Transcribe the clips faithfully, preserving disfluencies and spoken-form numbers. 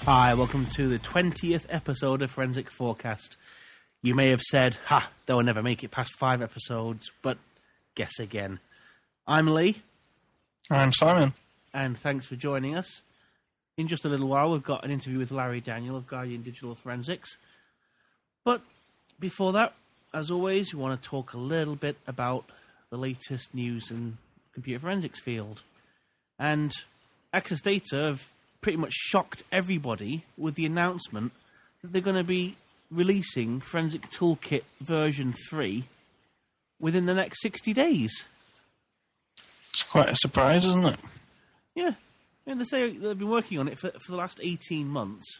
Hi, welcome to the twentieth episode of Forensic Forecast. You may have said, ha, they'll never make it past five episodes, but guess again. I'm Lee. I'm Simon. And thanks for joining us. In just a little while, we've got an interview with Larry Daniel of Guardian Digital Forensics. But before that, as always, we want to talk a little bit about the latest news in computer forensics field. And Access Data have pretty much shocked everybody with the announcement that they're going to be releasing Forensic Toolkit version three within the next sixty days. It's quite a surprise, isn't it? Yeah. And they say they've been working on it for, for the last eighteen months.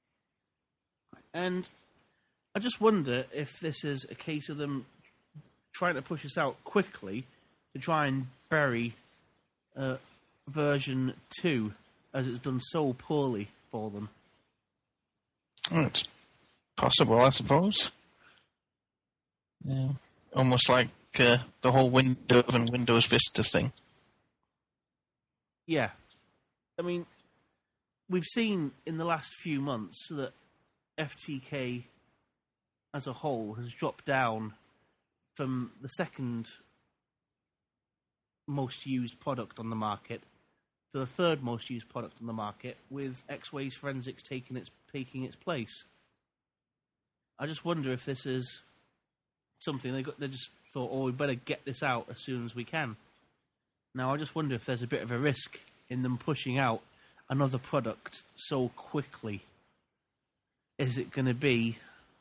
And I just wonder if this is a case of them trying to push us out quickly to try and bury uh, version two, as it's done so poorly for them. Well, it's possible, I suppose. Yeah. Almost like uh, the whole Windows and Windows Vista thing. Yeah. I mean, we've seen in the last few months that F T K as a whole has dropped down from the second most used product on the market to the third most used product on the market, with X-Ways Forensics taking its taking its place. I just wonder if this is something they got. They just thought, "Oh, we better get this out as soon as we can." Now, I just wonder if there's a bit of a risk in them pushing out another product so quickly. Is it going to be?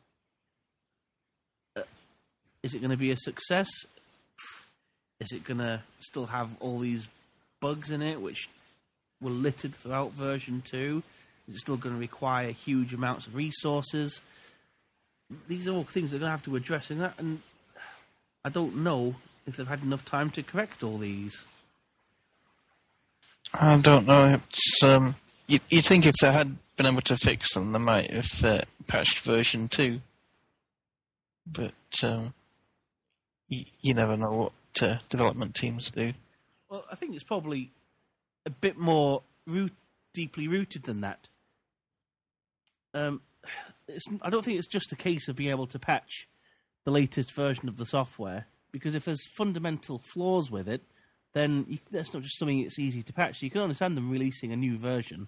Uh, is it going to be a success? Is it going to still have all these bugs in it, which were littered throughout version two? Is it still going to require huge amounts of resources? These are all things they're going to have to address in that, and I don't know if they've had enough time to correct all these. I don't know. It's um, you, you'd think if they had been able to fix them, they might have uh, patched version two. But um, you, you never know what uh, development teams do. Well, I think it's probably a bit more root, deeply rooted than that. Um, it's, I don't think it's just a case of being able to patch the latest version of the software, because if there's fundamental flaws with it, then you, that's not just something that's easy to patch. You can understand them releasing a new version.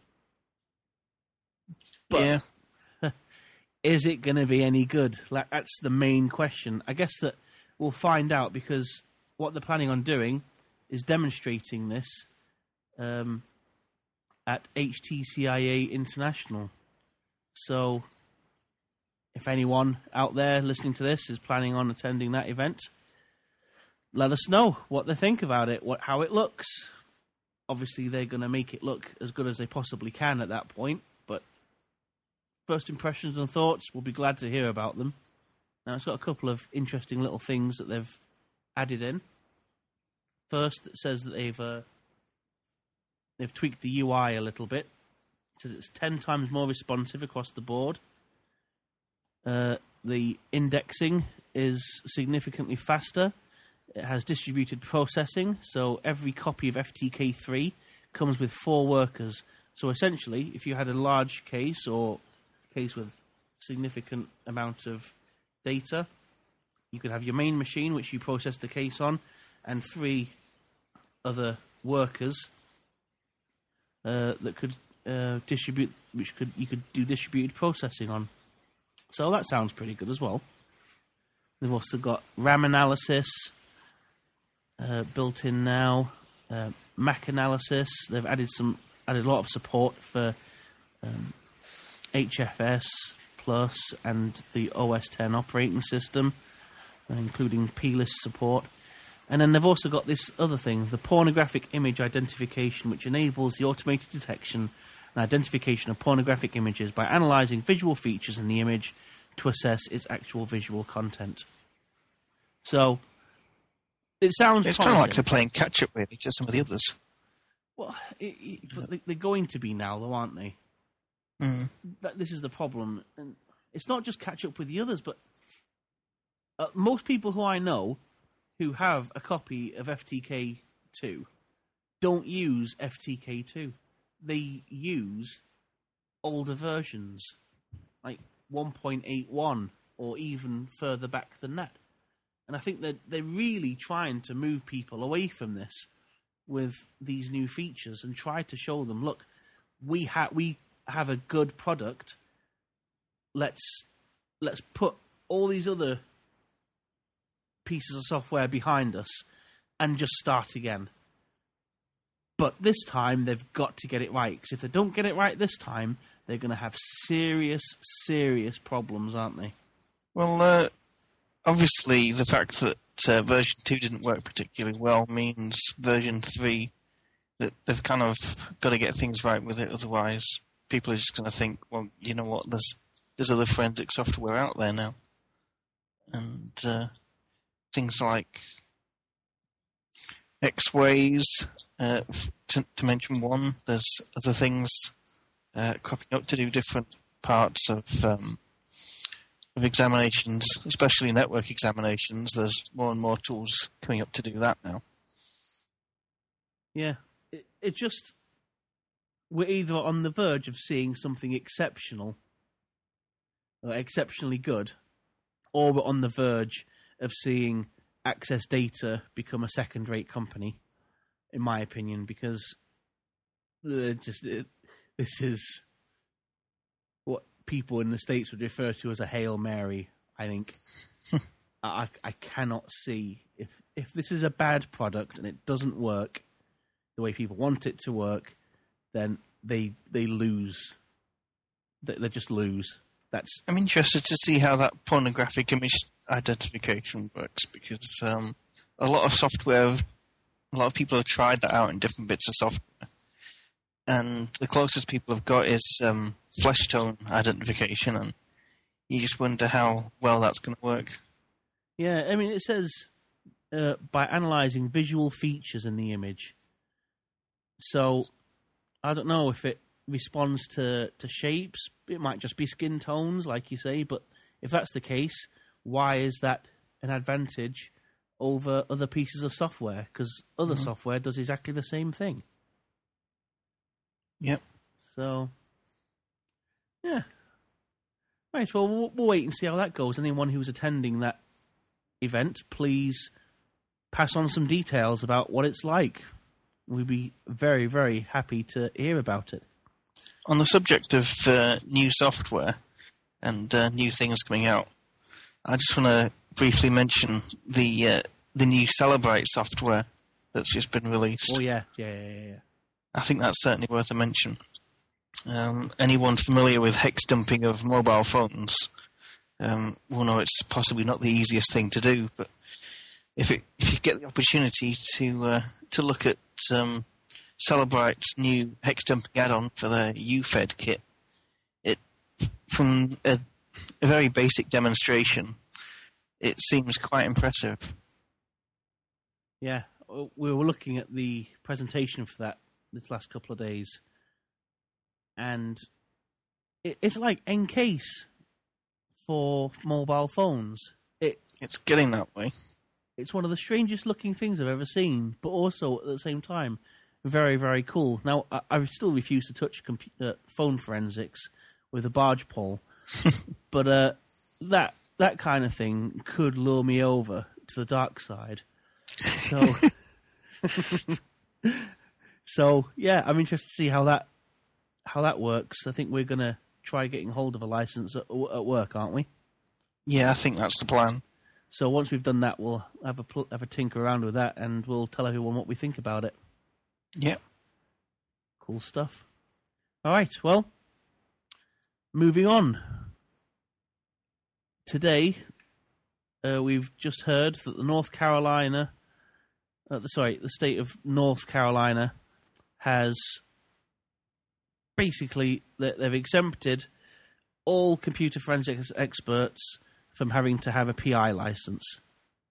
But yeah. Is it going to be any good? Like, that's the main question. I guess that we'll find out, because what they're planning on doing is demonstrating this um, at H T C I A International. So, if anyone out there listening to this is planning on attending that event, let us know what they think about it, what how it looks. Obviously, they're going to make it look as good as they possibly can at that point, but first impressions and thoughts, we'll be glad to hear about them. Now, it's got a couple of interesting little things that they've added in. First, it says that they've uh, they've tweaked the U I a little bit. It says it's ten times more responsive across the board. Uh, the indexing is significantly faster. It has distributed processing, so every copy of F T K three comes with four workers. So essentially, if you had a large case or a case with significant amount of data, you could have your main machine, which you process the case on, and three other workers uh, that could uh, distribute, which could you could do distributed processing on. So that sounds pretty good as well. We've also got RAM analysis uh, built in now, uh, Mac analysis. They've added some, added a lot of support for um, H F S Plus and the O S ten operating system, including P L I S support. And then they've also got this other thing, the pornographic image identification, which enables the automated detection and identification of pornographic images by analysing visual features in the image to assess its actual visual content. So, it sounds It's promising. kind of like they're playing catch-up, really, to some of the others. Well, it, it, but they're going to be now, though, aren't they? Mm. That, this is the problem. And it's not just catch up with the others, but uh, most people who I know who have a copy of F T K two don't use F T K two. They use older versions, like one point eight one or even further back than that. And I think that they're really trying to move people away from this with these new features and try to show them, look, we have we have a good product. Let's let's put all these other pieces of software behind us and just start again. But this time they've got to get it right, because if they don't get it right this time, they're going to have serious, serious problems, aren't they? Well, uh, obviously the fact that uh, version two didn't work particularly well means version three, that they've kind of got to get things right with it, otherwise people are just going to think, well, you know what, there's there's other forensic software out there now. And uh, things like X-Ways, uh, to, to mention one, there's other things uh, cropping up to do different parts of um, of examinations, especially network examinations. There's more and more tools coming up to do that now. Yeah, it, it just, we're either on the verge of seeing something exceptional, or exceptionally good, or we're on the verge of seeing Access Data become a second-rate company, in my opinion, because uh, just uh, this is what people in the States would refer to as a Hail Mary, I think. I, I cannot see, if, if this is a bad product and it doesn't work the way people want it to work, then they they lose. They, they just lose. That's. I'm interested to see how that pornographic image identification works, because um, a lot of software, a lot of people have tried that out in different bits of software, and the closest people have got is um, flesh tone identification, and you just wonder how well that's going to work. Yeah, I mean, it says uh, by analysing visual features in the image. So I don't know if it responds to, to shapes. It might just be skin tones, like you say, but if that's the case, why is that an advantage over other pieces of software? Because other mm-hmm. software does exactly the same thing. Yep. So, yeah. Right, well, well, we'll wait and see how that goes. Anyone who's attending that event, please pass on some details about what it's like. We'd be very, very happy to hear about it. On the subject of uh, new software and uh, new things coming out, I just want to briefly mention the uh, the new Celebrite software that's just been released. Oh, yeah, yeah, yeah, yeah. I think that's certainly worth a mention. Um, anyone familiar with hex dumping of mobile phones um, will know it's possibly not the easiest thing to do, but if it, if you get the opportunity to uh, to look at um, Celebrite's new hex dumping add-on for their U Fed kit, it from a, a very basic demonstration, it seems quite impressive. Yeah, we were looking at the presentation for that this last couple of days, and it, it's like Encase for mobile phones. It it's getting that way. It's one of the strangest looking things I've ever seen, but also at the same time, very, very cool. Now, I, I still refuse to touch compu- uh, phone forensics with a barge pole, but uh, that that kind of thing could lure me over to the dark side. So, so yeah, I'm interested to see how that how that works. I think we're going to try getting hold of a license at, at work, aren't we? Yeah, I think that's the plan. So once we've done that, we'll have a pl- have a tinker around with that, and we'll tell everyone what we think about it. Yeah. Cool stuff. All right, well, moving on. Today, uh, we've just heard that the North Carolina, uh, the, sorry, the state of North Carolina has basically, they've exempted all computer forensics experts from having to have a P I license.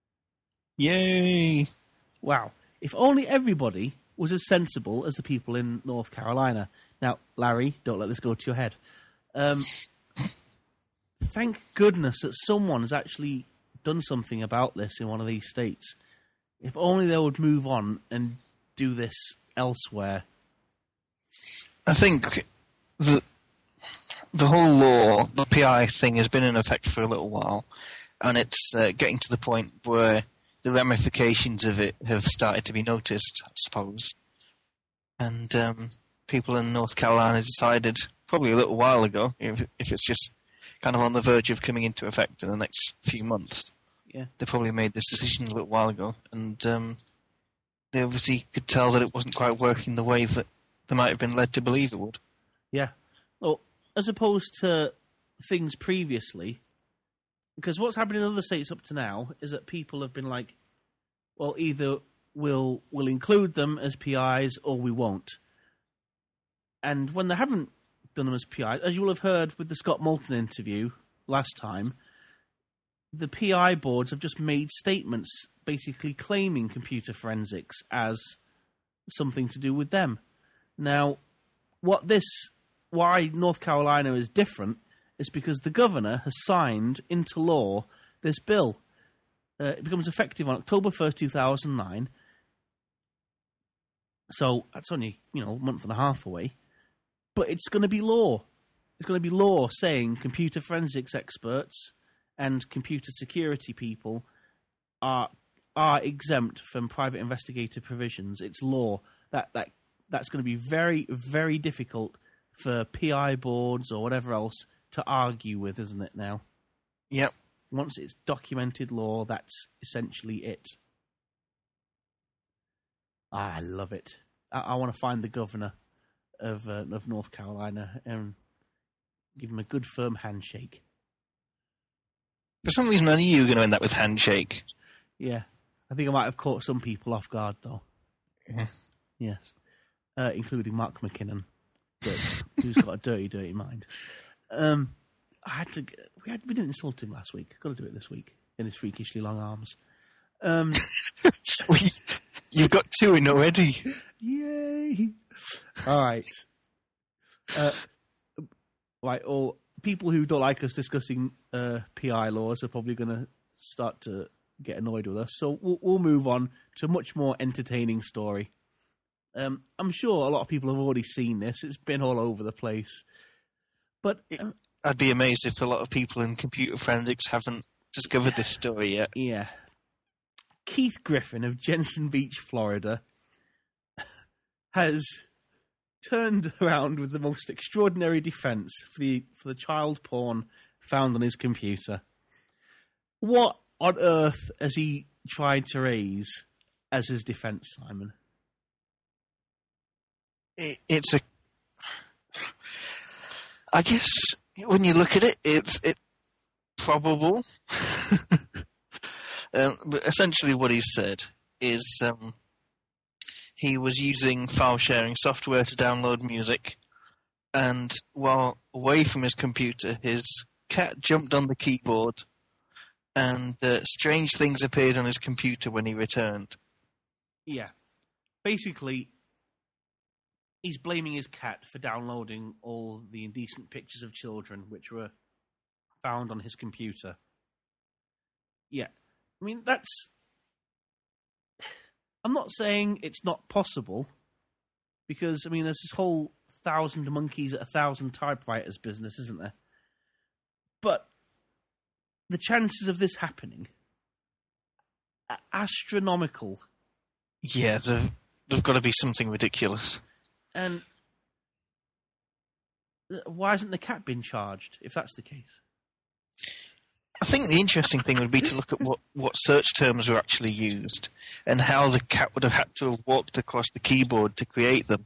Yay! Wow. If only everybody was as sensible as the people in North Carolina. Now, Larry, don't let this go to your head. Um, thank goodness that someone has actually done something about this in one of these states. If only they would move on and do this elsewhere. I think that the whole law, the P I thing, has been in effect for a little while, and it's uh, getting to the point where the ramifications of it have started to be noticed, I suppose. And um, people in North Carolina decided, probably a little while ago, if, if it's just kind of on the verge of coming into effect in the next few months, yeah, they probably made this decision a little while ago, and um, they obviously could tell that it wasn't quite working the way that they might have been led to believe it would. Yeah. Well, as opposed to things previously, because what's happened in other states up to now is that people have been like, well, either we'll, we'll include them as P Is or we won't. And when they haven't done them as P Is, as you will have heard with the Scott Moulton interview last time, the P I boards have just made statements basically claiming computer forensics as something to do with them. Now, what this, why North Carolina is different is because the governor has signed into law this bill. Uh, it becomes effective on October first, two thousand nine. So that's only, you know, a month and a half away. But it's going to be law. It's going to be law saying computer forensics experts and computer security people are are exempt from private investigator provisions. It's law. That that that's going to be very, very difficult for P I boards or whatever else to argue with, isn't it now? Yep. Once it's documented law, that's essentially it. Ah, I love it. I, I want to find the governor of uh, of North Carolina and give him a good firm handshake. For some reason, I knew you were going to end up with handshake. Yeah. I think I might have caught some people off guard, though. Yeah. Yes. Uh, including Mark McKinnon, but who's got a dirty, dirty mind. Um, I had to. We had. We didn't insult him last week. Got to do it this week in his freakishly long arms. Um, we, you've got two in already. Yay! All right. Uh, right. All people who don't like us discussing uh, P I laws are probably going to start to get annoyed with us. So we'll, we'll move on to a much more entertaining story. Um, I'm sure a lot of people have already seen this. It's been all over the place. But um, I'd be amazed if a lot of people in computer forensics haven't discovered this story yet. Yeah. Keith Griffin of Jensen Beach, Florida, has turned around with the most extraordinary defense for the for the child porn found on his computer. What on earth has he tried to raise as his defense, Simon? It, it's a... I guess when you look at it, it's it probable. um, but essentially what he said is um, he was using file sharing software to download music, and while away from his computer, his cat jumped on the keyboard, and uh, strange things appeared on his computer when he returned. Yeah. Basically, he's blaming his cat for downloading all the indecent pictures of children which were found on his computer. Yeah. I mean, that's... I'm not saying it's not possible, because, I mean, there's this whole thousand monkeys at a thousand typewriters business, isn't there? But the chances of this happening are astronomical. Yeah, there've, there've got to be something ridiculous. And why hasn't the cat been charged, if that's the case? I think the interesting thing would be to look at what, what search terms were actually used and how the cat would have had to have walked across the keyboard to create them.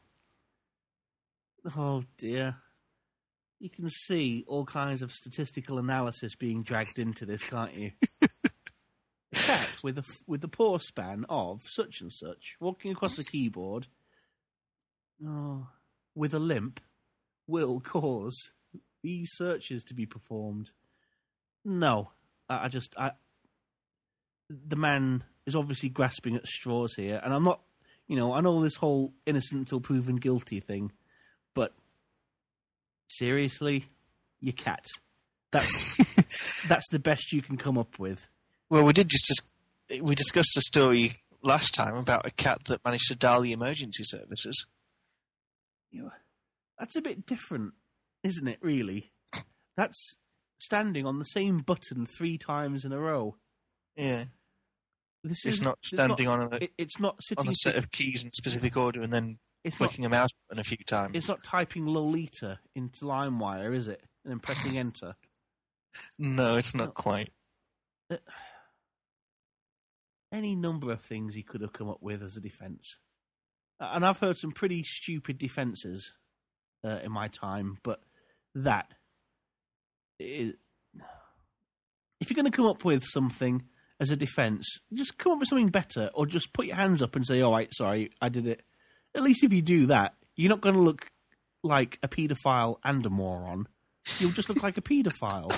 Oh, dear. You can see all kinds of statistical analysis being dragged into this, can't you? A cat with a, with the paw span of such and such, walking across the keyboard, oh, with a limp, will cause these searches to be performed. No, I, I just... I, the man is obviously grasping at straws here, and I'm not... You know, I know this whole innocent until proven guilty thing, but seriously, your cat. That's, that's the best you can come up with. Well, we did just... Dis- we discussed a story last time about a cat that managed to dial the emergency services. You know, that's a bit different, isn't it, really? That's standing on the same button three times in a row. Yeah. This It's is not standing it's not, on a it, it's not sitting on a set to, of keys in specific order and then it's clicking not, a mouse button a few times. It's not typing Lolita into LimeWire, is it? And then pressing enter. No, it's not No. quite. Uh, any number of things he could have come up with as a defence. Uh, and I've heard some pretty stupid defences uh, in my time, but that is, if you're going to come up with something as a defence, just come up with something better, or just put your hands up and say, all right, sorry, I did it. At least if you do that, you're not going to look like a paedophile and a moron. You'll just look like a paedophile.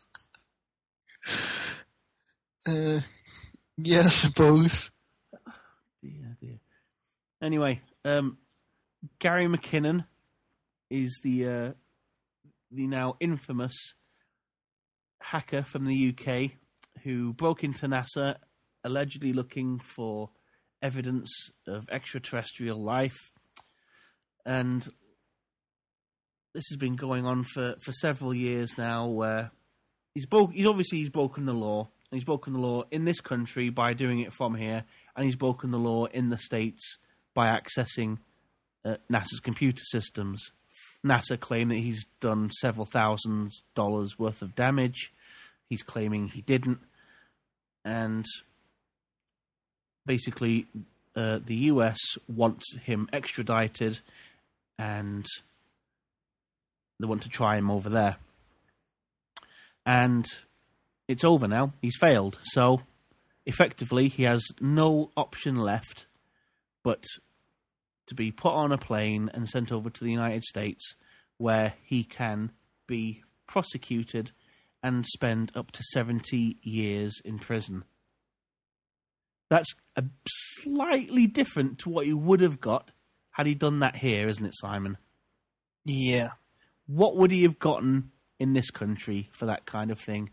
Uh, yeah, I suppose. Dear, dear. Anyway, um, Gary McKinnon is the uh, the now infamous hacker from the U K who broke into NASA allegedly looking for evidence of extraterrestrial life. And this has been going on for, for several years now, where he's, broke, he's obviously he's broken the law. And he's broken the law in this country by doing it from here, and he's broken the law in the States by accessing uh, NASA's computer systems. NASA claim that he's done several thousand dollars worth of damage. He's claiming he didn't. And basically, uh, the U S want him extradited, and they want to try him over there. And it's over now. He's failed. So, effectively, he has no option left but to be put on a plane and sent over to the United States, where he can be prosecuted and spend up to seventy years in prison. That's a slightly different to what he would have got had he done that here, isn't it, Simon? Yeah. What would he have gotten in this country for that kind of thing?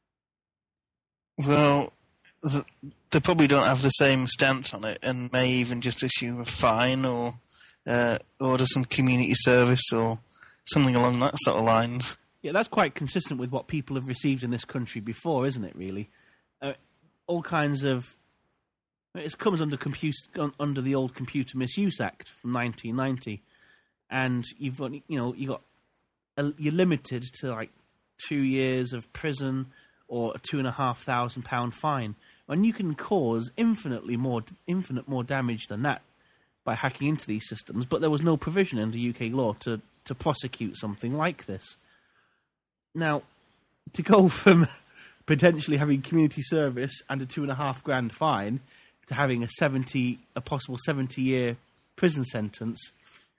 Well, th- they probably don't have the same stance on it, and may even just issue a fine or uh, order some community service or something along that sort of lines. Yeah, that's quite consistent with what people have received in this country before, isn't it, really? Uh, all kinds of... It comes under compu- under the old Computer Misuse Act from nineteen ninety, and you've got, you know, you got a, you're limited to like two years of prison or a two and a half thousand pound fine, and you can cause infinitely more, infinite more damage than that by hacking into these systems. But there was no provision under U K law to to prosecute something like this. Now, to go from potentially having community service and a two and a half grand fine to having a seventy, a possible seventy-year prison sentence,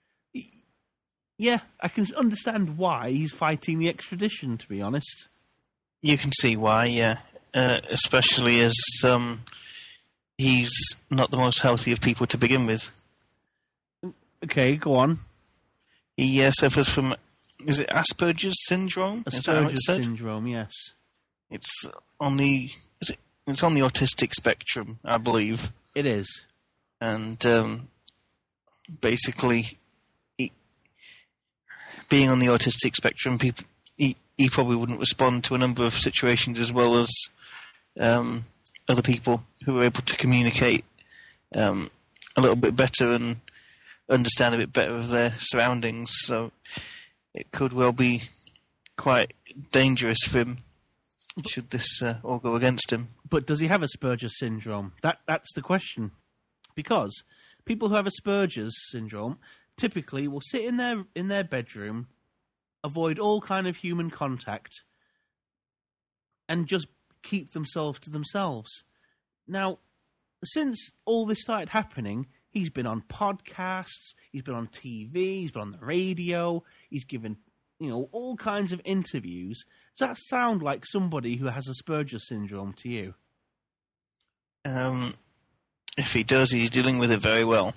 yeah, I can understand why he's fighting the extradition, to be honest. You can see why, yeah. Uh, especially as um, he's not the most healthy of people to begin with. Okay, go on. He uh, suffers from, is it Asperger's syndrome? Is that how it's Asperger's said? syndrome, yes. It's on the is it? It's on the autistic spectrum, I believe. It is. And um, basically, he, being on the autistic spectrum, people he, he probably wouldn't respond to a number of situations as well as um, other people who are able to communicate um, a little bit better and understand a bit better of their surroundings. So it could well be quite dangerous for him should this uh, all go against him. But does he have Asperger's syndrome? That That's the question. Because people who have Asperger's syndrome typically will sit in their in their bedroom, avoid all kind of human contact, and just keep themselves to themselves. Now, since all this started happening, he's been on podcasts, he's been on T V, he's been on the radio, he's given, you know, all kinds of interviews. Does that sound like somebody who has Asperger's syndrome to you? Um, if he does, he's dealing with it very well.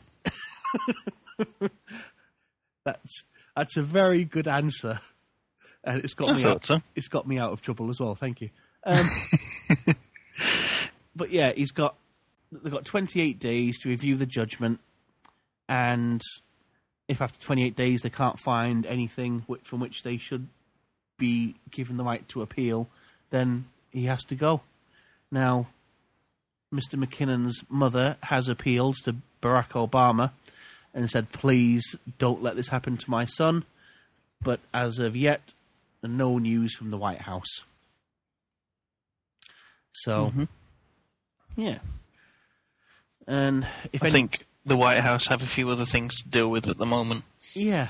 That's that's a very good answer, and it's got I me thought out, so. it's got me out of trouble as well. Thank you. Um, but yeah, he's got they've got twenty-eight days to review the judgment, and if after twenty-eight days they can't find anything w- from which they should be given the right to appeal, then he has to go. Now, Mister McKinnon's mother has appealed to Barack Obama and said, please don't let this happen to my son. But as of yet, no news from the White House. So, Mm-hmm. yeah. And if I any- think the White House have a few other things to deal with at the moment. Yeah.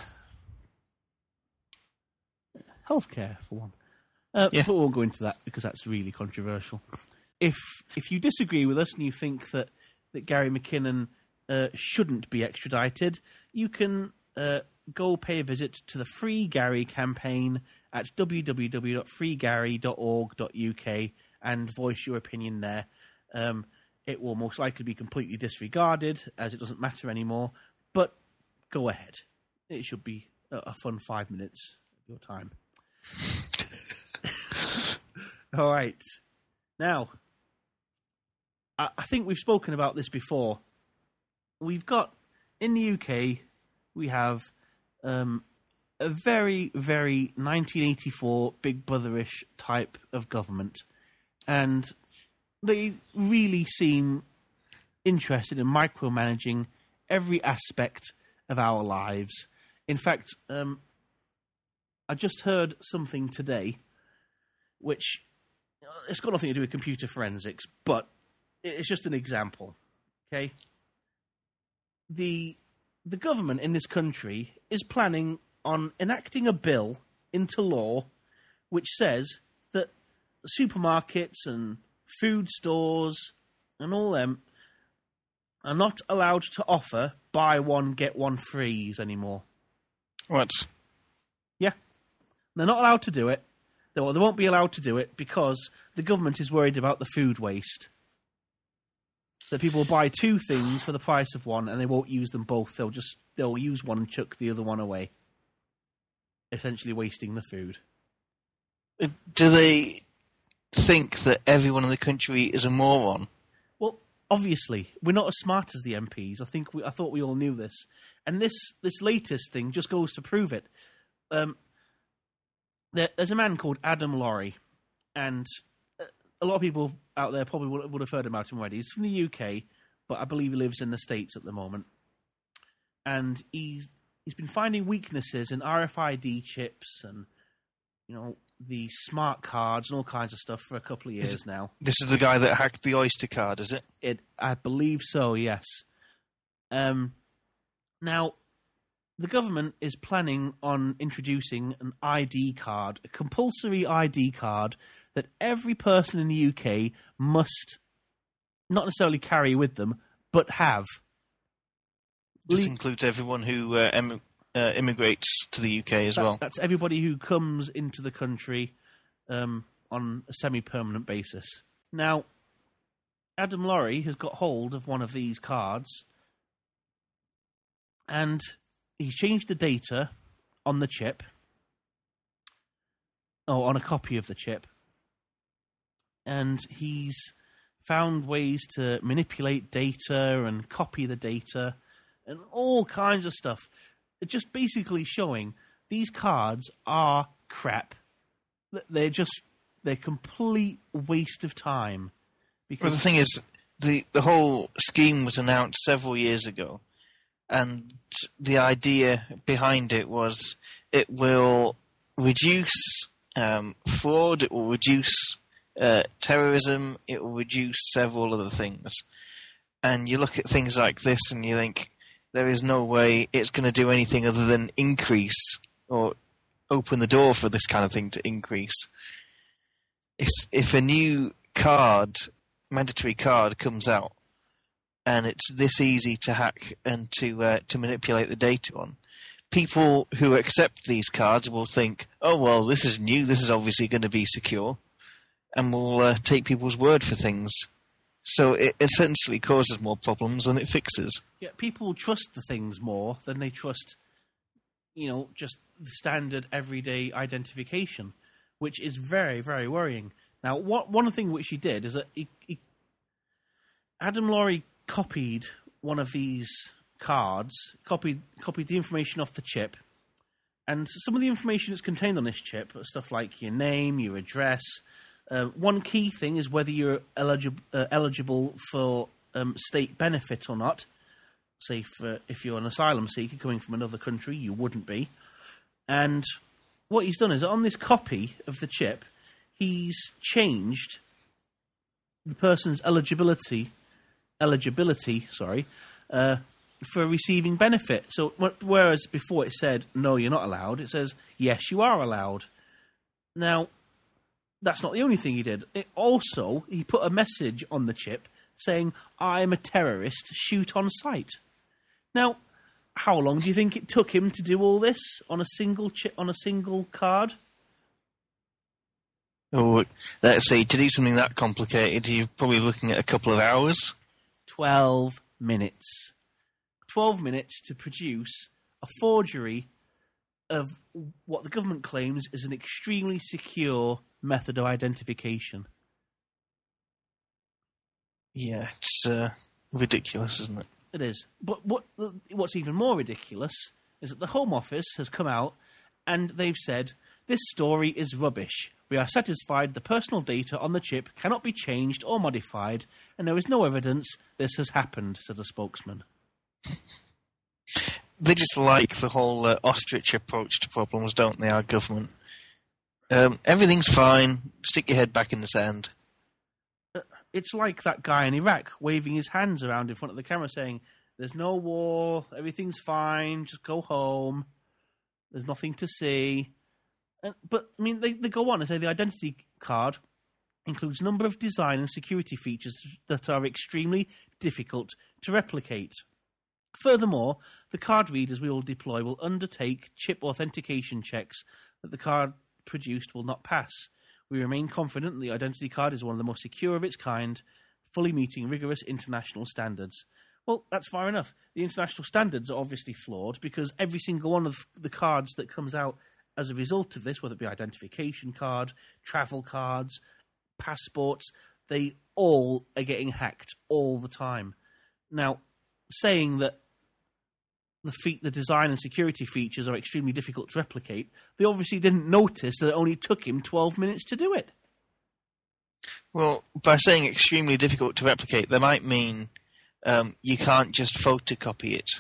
Healthcare, for one. Uh, Yeah. But we won't go into that because that's really controversial. If if you disagree with us and you think that, that Gary McKinnon uh, shouldn't be extradited, you can uh, go pay a visit to the Free Gary campaign at w w w dot free gary dot org dot u k and voice your opinion there. Um, it will most likely be completely disregarded as it doesn't matter anymore, but go ahead. It should be a, a fun five minutes of your time. All right. Now, I, I think we've spoken about this before. We've got, in the U K, we have um, a very, very nineteen eighty-four Big Brotherish type of government. And they really seem interested in micromanaging every aspect of our lives. In fact, um, I just heard something today, which it's got nothing to do with computer forensics, but it's just an example. Okay, the the government in this country is planning on enacting a bill into law which says that supermarkets and food stores and all them are not allowed to offer buy one get one frees anymore. What? Yeah, they're not allowed to do it. They, well, they won't be allowed to do it because the government is worried about the food waste. That people will buy two things for the price of one, and they won't use them both. They'll just they'll use one and chuck the other one away, essentially wasting the food. Do they think that everyone in the country is a moron? Well, obviously, we're not as smart as the M Ps. I think we, I thought we all knew this, and this this latest thing just goes to prove it. Um, there, there's a man called Adam Laurie, and a lot of people out there probably would, would have heard about him already. He's from the U K, but I believe he lives in the States at the moment. And he's he's been finding weaknesses in R F I D chips and, you know, the smart cards and all kinds of stuff for a couple of years Is, now. This is the guy that hacked the Oyster card, is it? It, I believe so, yes. Um, now, the government is planning on introducing an I D card, a compulsory I D card that every person in the U K must not necessarily carry with them, but have. This Le- includes everyone who uh, em- uh, immigrates to the U K as that, well. That's everybody who comes into the country um, on a semi-permanent basis. Now, Adam Laurie has got hold of one of these cards, and he's changed the data on the chip, or on a copy of the chip, and he's found ways to manipulate data and copy the data and all kinds of stuff. It's just basically showing these cards are crap. They're just, they're complete waste of time. Because Well, the thing is, the, the whole scheme was announced several years ago, and the idea behind it was it will reduce um, fraud, it will reduce uh, terrorism, it will reduce several other things. And you look at things like this and you think, there is no way it's going to do anything other than increase or open the door for this kind of thing to increase. If, if a new card, mandatory card, comes out and it's this easy to hack and to uh, to manipulate the data on, people who accept these cards will think, oh, well, this is new, this is obviously going to be secure, and will uh, take people's word for things. So it essentially causes more problems than it fixes. yeah, people trust the things more than they trust, you know, just the standard everyday identification, which is very, very worrying. Now, what, one thing which he did is that he, he, Adam Laurie copied one of these cards, copied copied the information off the chip, And some of the information that's contained on this chip are stuff like your name, your address. Uh, one key thing is whether you're eligible uh, eligible for um, state benefit or not. Say, for, if you're an asylum seeker coming from another country, you wouldn't be. And what he's done is, on this copy of the chip, he's changed the person's eligibility, eligibility, sorry, uh, for receiving benefit. So, whereas before it said, no, you're not allowed, it says, yes, you are allowed. Now, that's not the only thing he did. It also, he put a message on the chip saying, I'm a terrorist, shoot on sight. Now, how long do you think it took him to do all this on a single chip, on a single card? Oh, let's see, to do something that complicated, you're probably looking at a couple of hours. Twelve minutes. Twelve minutes to produce a forgery of what the government claims is an extremely secure method of identification. Yeah, it's uh, ridiculous, isn't it? It is. But what what's even more ridiculous is that the Home Office has come out and they've said, this story is rubbish. We are satisfied the personal data on the chip cannot be changed or modified, and there is no evidence this has happened, said the spokesman. They just like the whole uh, ostrich approach to problems, don't they, our government? Um, everything's fine, stick your head back in the sand. It's like that guy in Iraq waving his hands around in front of the camera saying, there's no war, everything's fine, just go home, there's nothing to see. And, but, I mean, they, they go on and say the identity card includes a number of design and security features that are extremely difficult to replicate. Furthermore, the card readers we will deploy will undertake chip authentication checks that the card produced will not pass. We remain confident the identity card is one of the most secure of its kind, fully meeting rigorous international standards. Well, that's far enough. The international standards are obviously flawed because every single one of the cards that comes out as a result of this, whether it be identification card, travel cards, passports, they all are getting hacked all the time. Now, saying that the fe- the design and security features are extremely difficult to replicate, they obviously didn't notice that it only took him twelve minutes to do it. Well, by saying extremely difficult to replicate, they might mean um, you can't just photocopy it.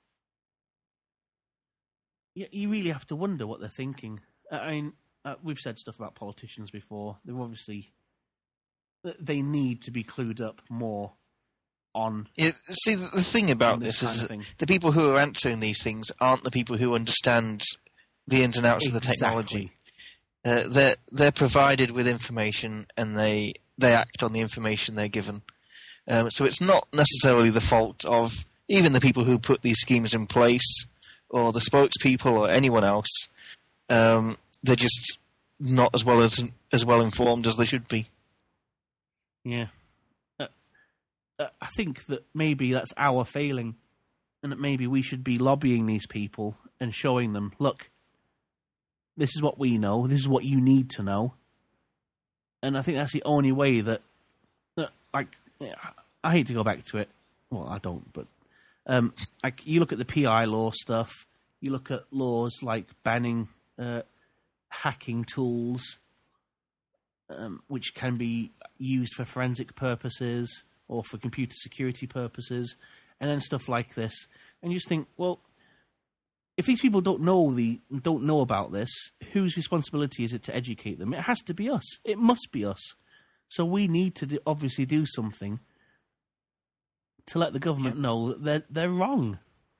You, you really have to wonder what they're thinking. I mean, uh, we've said stuff about politicians before. They're obviously... They need to be clued up more on... Yeah, see, the, the thing about this, this is that the people who are answering these things aren't the people who understand the ins and outs exactly. of the technology. Uh, they're, they're provided with information and they, they act on the information they're given. Um, so it's not necessarily the fault of even the people who put these schemes in place or the spokespeople or anyone else. Um, they're just not as well as as well informed as they should be. Yeah. Uh, uh, I think that maybe that's our failing, and that maybe we should be lobbying these people and showing them, look, this is what we know, this is what you need to know. And I think that's the only way that, that like, yeah, I hate to go back to it. Well, I don't, but um, like you look at the P I law stuff, you look at laws like banning uh, hacking tools, um, which can be used for forensic purposes or for computer security purposes, and then stuff like this. And you just think, well, if these people don't know the don't know about this, whose responsibility is it to educate them? It has to be us. It must be us. So we need to do, obviously do something to let the government know that they're they're wrong.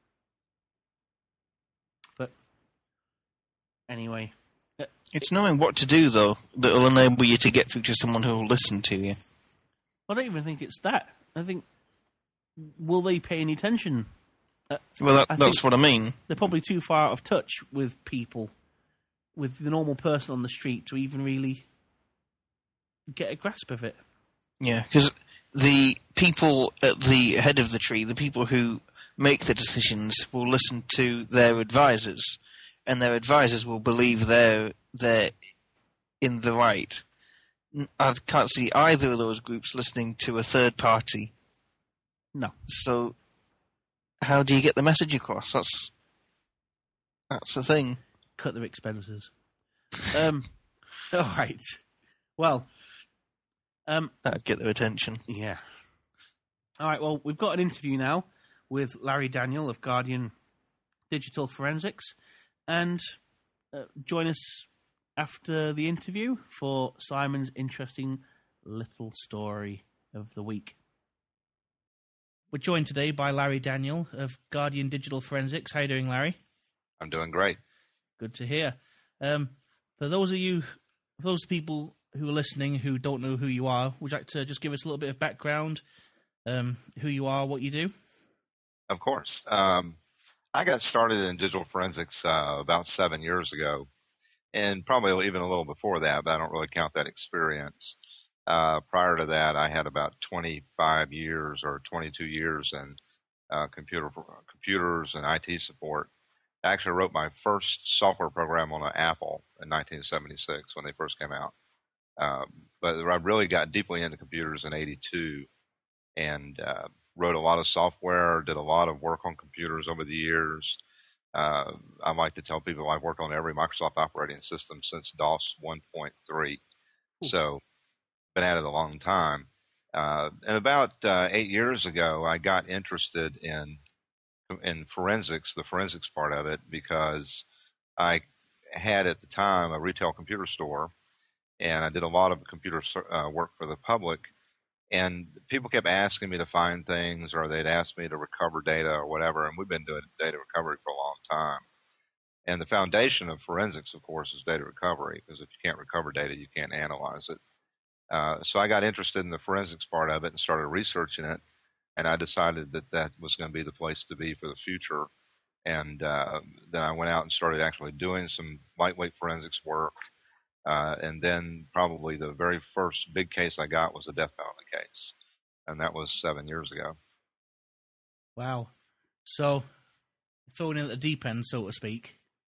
But anyway, it's knowing what to do though that will enable you to get through to someone who will listen to you. I don't even think it's that. I think, will they pay any attention? Uh, well, that, that's what I mean. They're probably too far out of touch with people, with the normal person on the street, to even really get a grasp of it. Yeah, because the people at the head of the tree, the people who make the decisions, will listen to their advisors, and their advisors will believe they're, they're in the right. I can't see either of those groups listening to a third party. No. So how do you get the message across? That's that's the thing. cut their expenses. Um, all right. Well, um, that'd get their attention. Yeah. All right. Well, we've got an interview now with Larry Daniel of Guardian Digital Forensics, and uh, join us after the interview for Simon's interesting little story of the week. We're joined today by Larry Daniel of Guardian Digital Forensics. How are you doing, Larry? I'm doing great. Good to hear. Um, for those of you, for those people who are listening who don't know who you are, would you like to just give us a little bit of background, um, who you are, what you do? Of course. Um, I got started in digital forensics uh, about seven years ago, and probably even a little before that, but I don't really count that experience. Uh, prior to that, I had about twenty-five years or twenty-two years in uh, computer computers and I T support. I actually wrote my first software program on an Apple in nineteen seventy-six when they first came out. Um, but I really got deeply into computers in eighty-two and uh, wrote a lot of software, did a lot of work on computers over the years. Uh, I like to tell people I've worked on every Microsoft operating system since DOS one point three. Ooh. So, been at it a long time. Uh, and about uh, eight years ago, I got interested in in forensics, the forensics part of it, because I had at the time a retail computer store, and I did a lot of computer uh, work for the public. And people kept asking me to find things, or they'd ask me to recover data or whatever, and we've been doing data recovery for a long time. And the foundation of forensics, of course, is data recovery, because if you can't recover data, you can't analyze it. Uh, so I got interested in the forensics part of it and started researching it, and I decided that that was going to be the place to be for the future. And uh, then I went out and started actually doing some lightweight forensics work. Uh, and then probably the very first big case I got was a death penalty case, and that was seven years ago. Wow. So, thrown in at the deep end, so to speak.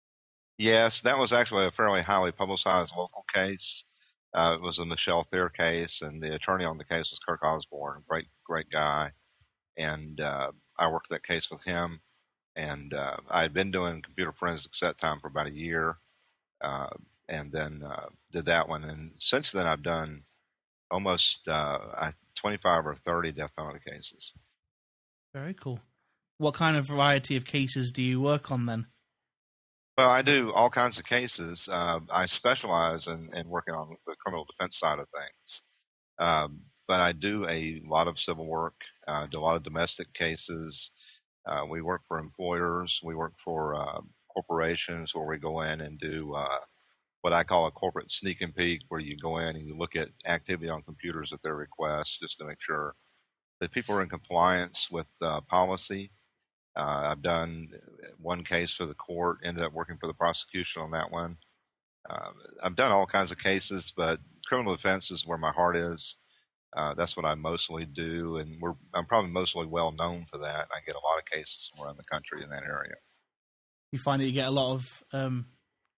Yes, that was actually a fairly highly publicized local case. Uh, it was a Michelle Thayer case, and the attorney on the case was Kirk Osborne, great, great guy. And uh, I worked that case with him, and uh, I had been doing computer forensics at that time for about a year. Uh, and then uh, did that one. And since then, I've done almost uh, twenty-five or thirty death penalty cases. Very cool. What kind of variety of cases do you work on then? Well, I do all kinds of cases. Uh, I specialize in, in working on the criminal defense side of things. Um, but I do a lot of civil work, uh, do a lot of domestic cases. Uh, we work for employers. We work for uh, corporations where we go in and do uh, what I call a corporate sneak and peek, where you go in and you look at activity on computers at their request just to make sure that people are in compliance with uh, policy. Uh, I've done one case for the court, ended up working for the prosecution on that one. Uh, I've done all kinds of cases, but criminal defense is where my heart is. Uh, that's what I mostly do, and we're, I'm probably mostly well known for that. I get a lot of cases from around the country in that area. You find that you get a lot of um,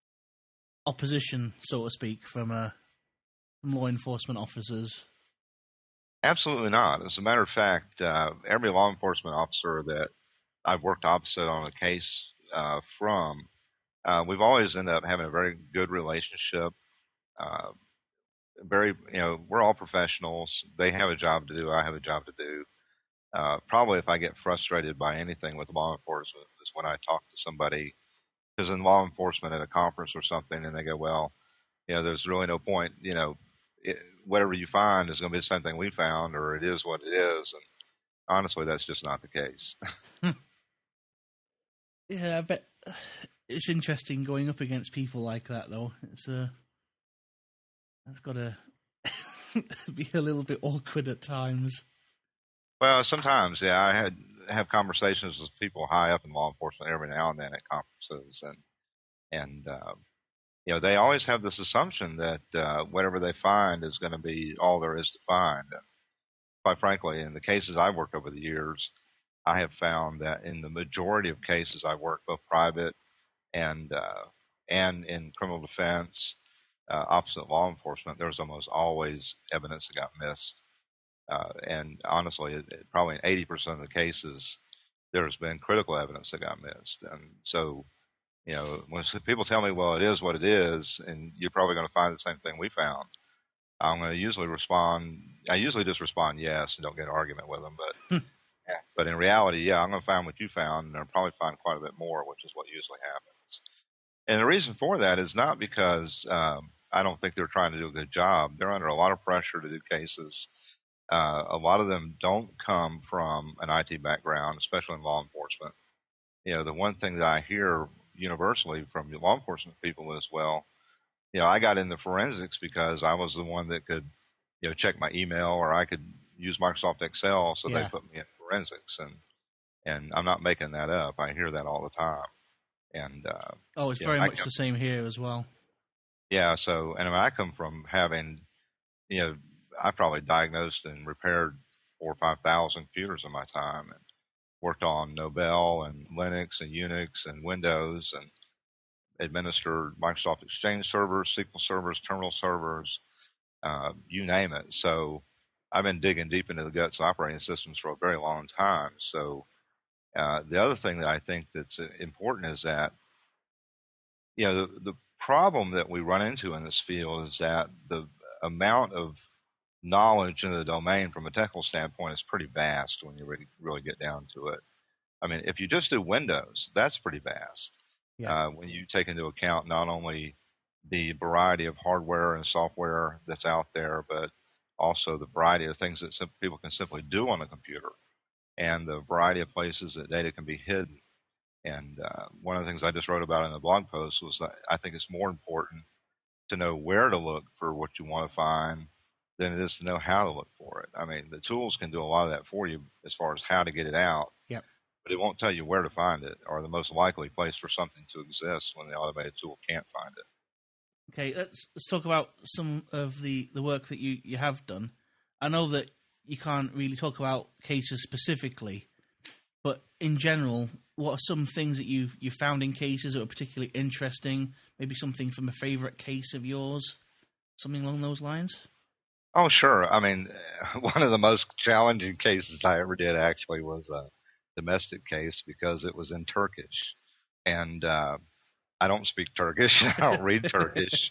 opposition, so to speak, from, uh, from law enforcement officers? Absolutely not. As a matter of fact, uh, every law enforcement officer that I've worked opposite on a case uh, from, uh, we've always ended up having a very good relationship. Uh, very, you know, we're all professionals. They have a job to do. I have a job to do. Uh, probably if I get frustrated by anything with law enforcement is when I talk to somebody, because in law enforcement at a conference or something, and they go, well, you know, there's really no point, you know, it, whatever you find is going to be the same thing we found, or it is what it is. And honestly, that's just not the case. Yeah, I bet it's interesting going up against people like that, though. It's uh, it's got to be a little bit awkward at times. Well, sometimes, yeah, I had have conversations with people high up in law enforcement every now and then at conferences, and and uh, you know, they always have this assumption that uh, whatever they find is going to be all there is to find. And quite frankly, in the cases I've worked over the years, I have found that in the majority of cases I've worked, both private and uh, and in criminal defense, uh, opposite law enforcement, there's almost always evidence that got missed. Uh, and honestly, it, it, probably in eighty percent of the cases, there's been critical evidence that got missed. And so, You know, when people tell me, well, it is what it is, and you're probably going to find the same thing we found, I'm going to usually respond, I usually just respond yes and don't get an argument with them. But, yeah, but in reality, yeah, I'm going to find what you found, and I'll probably find quite a bit more, which is what usually happens. And the reason for that is not because um, I don't think they're trying to do a good job. They're under a lot of pressure to do cases. Uh, a lot of them don't come from an I T background, especially in law enforcement. You know, the one thing that I hear universally from law enforcement people is, well, you know, I got into forensics because I was the one that could, you know, check my email, or I could use Microsoft Excel, so Yeah. they put me in forensics. And and I'm not making that up. I hear that all the time. And uh, Oh, it's yeah, very I much come- the same here as well. yeah. So, and I, mean, I come from having, you know, I probably diagnosed and repaired four or five thousand computers in my time, and worked on Nobel and Linux and Unix and Windows, and administered Microsoft Exchange servers, S Q L servers, terminal servers, uh, you name it. So I've been digging deep into the guts of operating systems for a very long time. So uh, the other thing that I think that's important is that, you know, the, the problem that we run into in this field is that the amount of knowledge in the domain from a technical standpoint is pretty vast when you really, really get down to it. I mean, if you just do Windows, that's pretty vast. Yeah. Uh, when you take into account not only the variety of hardware and software that's out there, but also the variety of things that sim- people can simply do on a computer, and the variety of places that data can be hidden. And uh, one of the things I just wrote about in the blog post was that I think it's more important to know where to look for what you want to find than it is to know how to look for it. I mean, the tools can do a lot of that for you as far as how to get it out. Yep. But it won't tell you where to find it, or the most likely place for something to exist when the automated tool can't find it. Okay, let's let's talk about some of the, the work that you, you have done. I know that you can't really talk about cases specifically, but in general, what are some things that you've you found in cases that were particularly interesting? Maybe something from a favorite case of yours, something along those lines? Oh, sure. I mean, one of the most challenging cases I ever did actually was a domestic case because it was in Turkish. And uh, I don't speak Turkish. I don't read Turkish.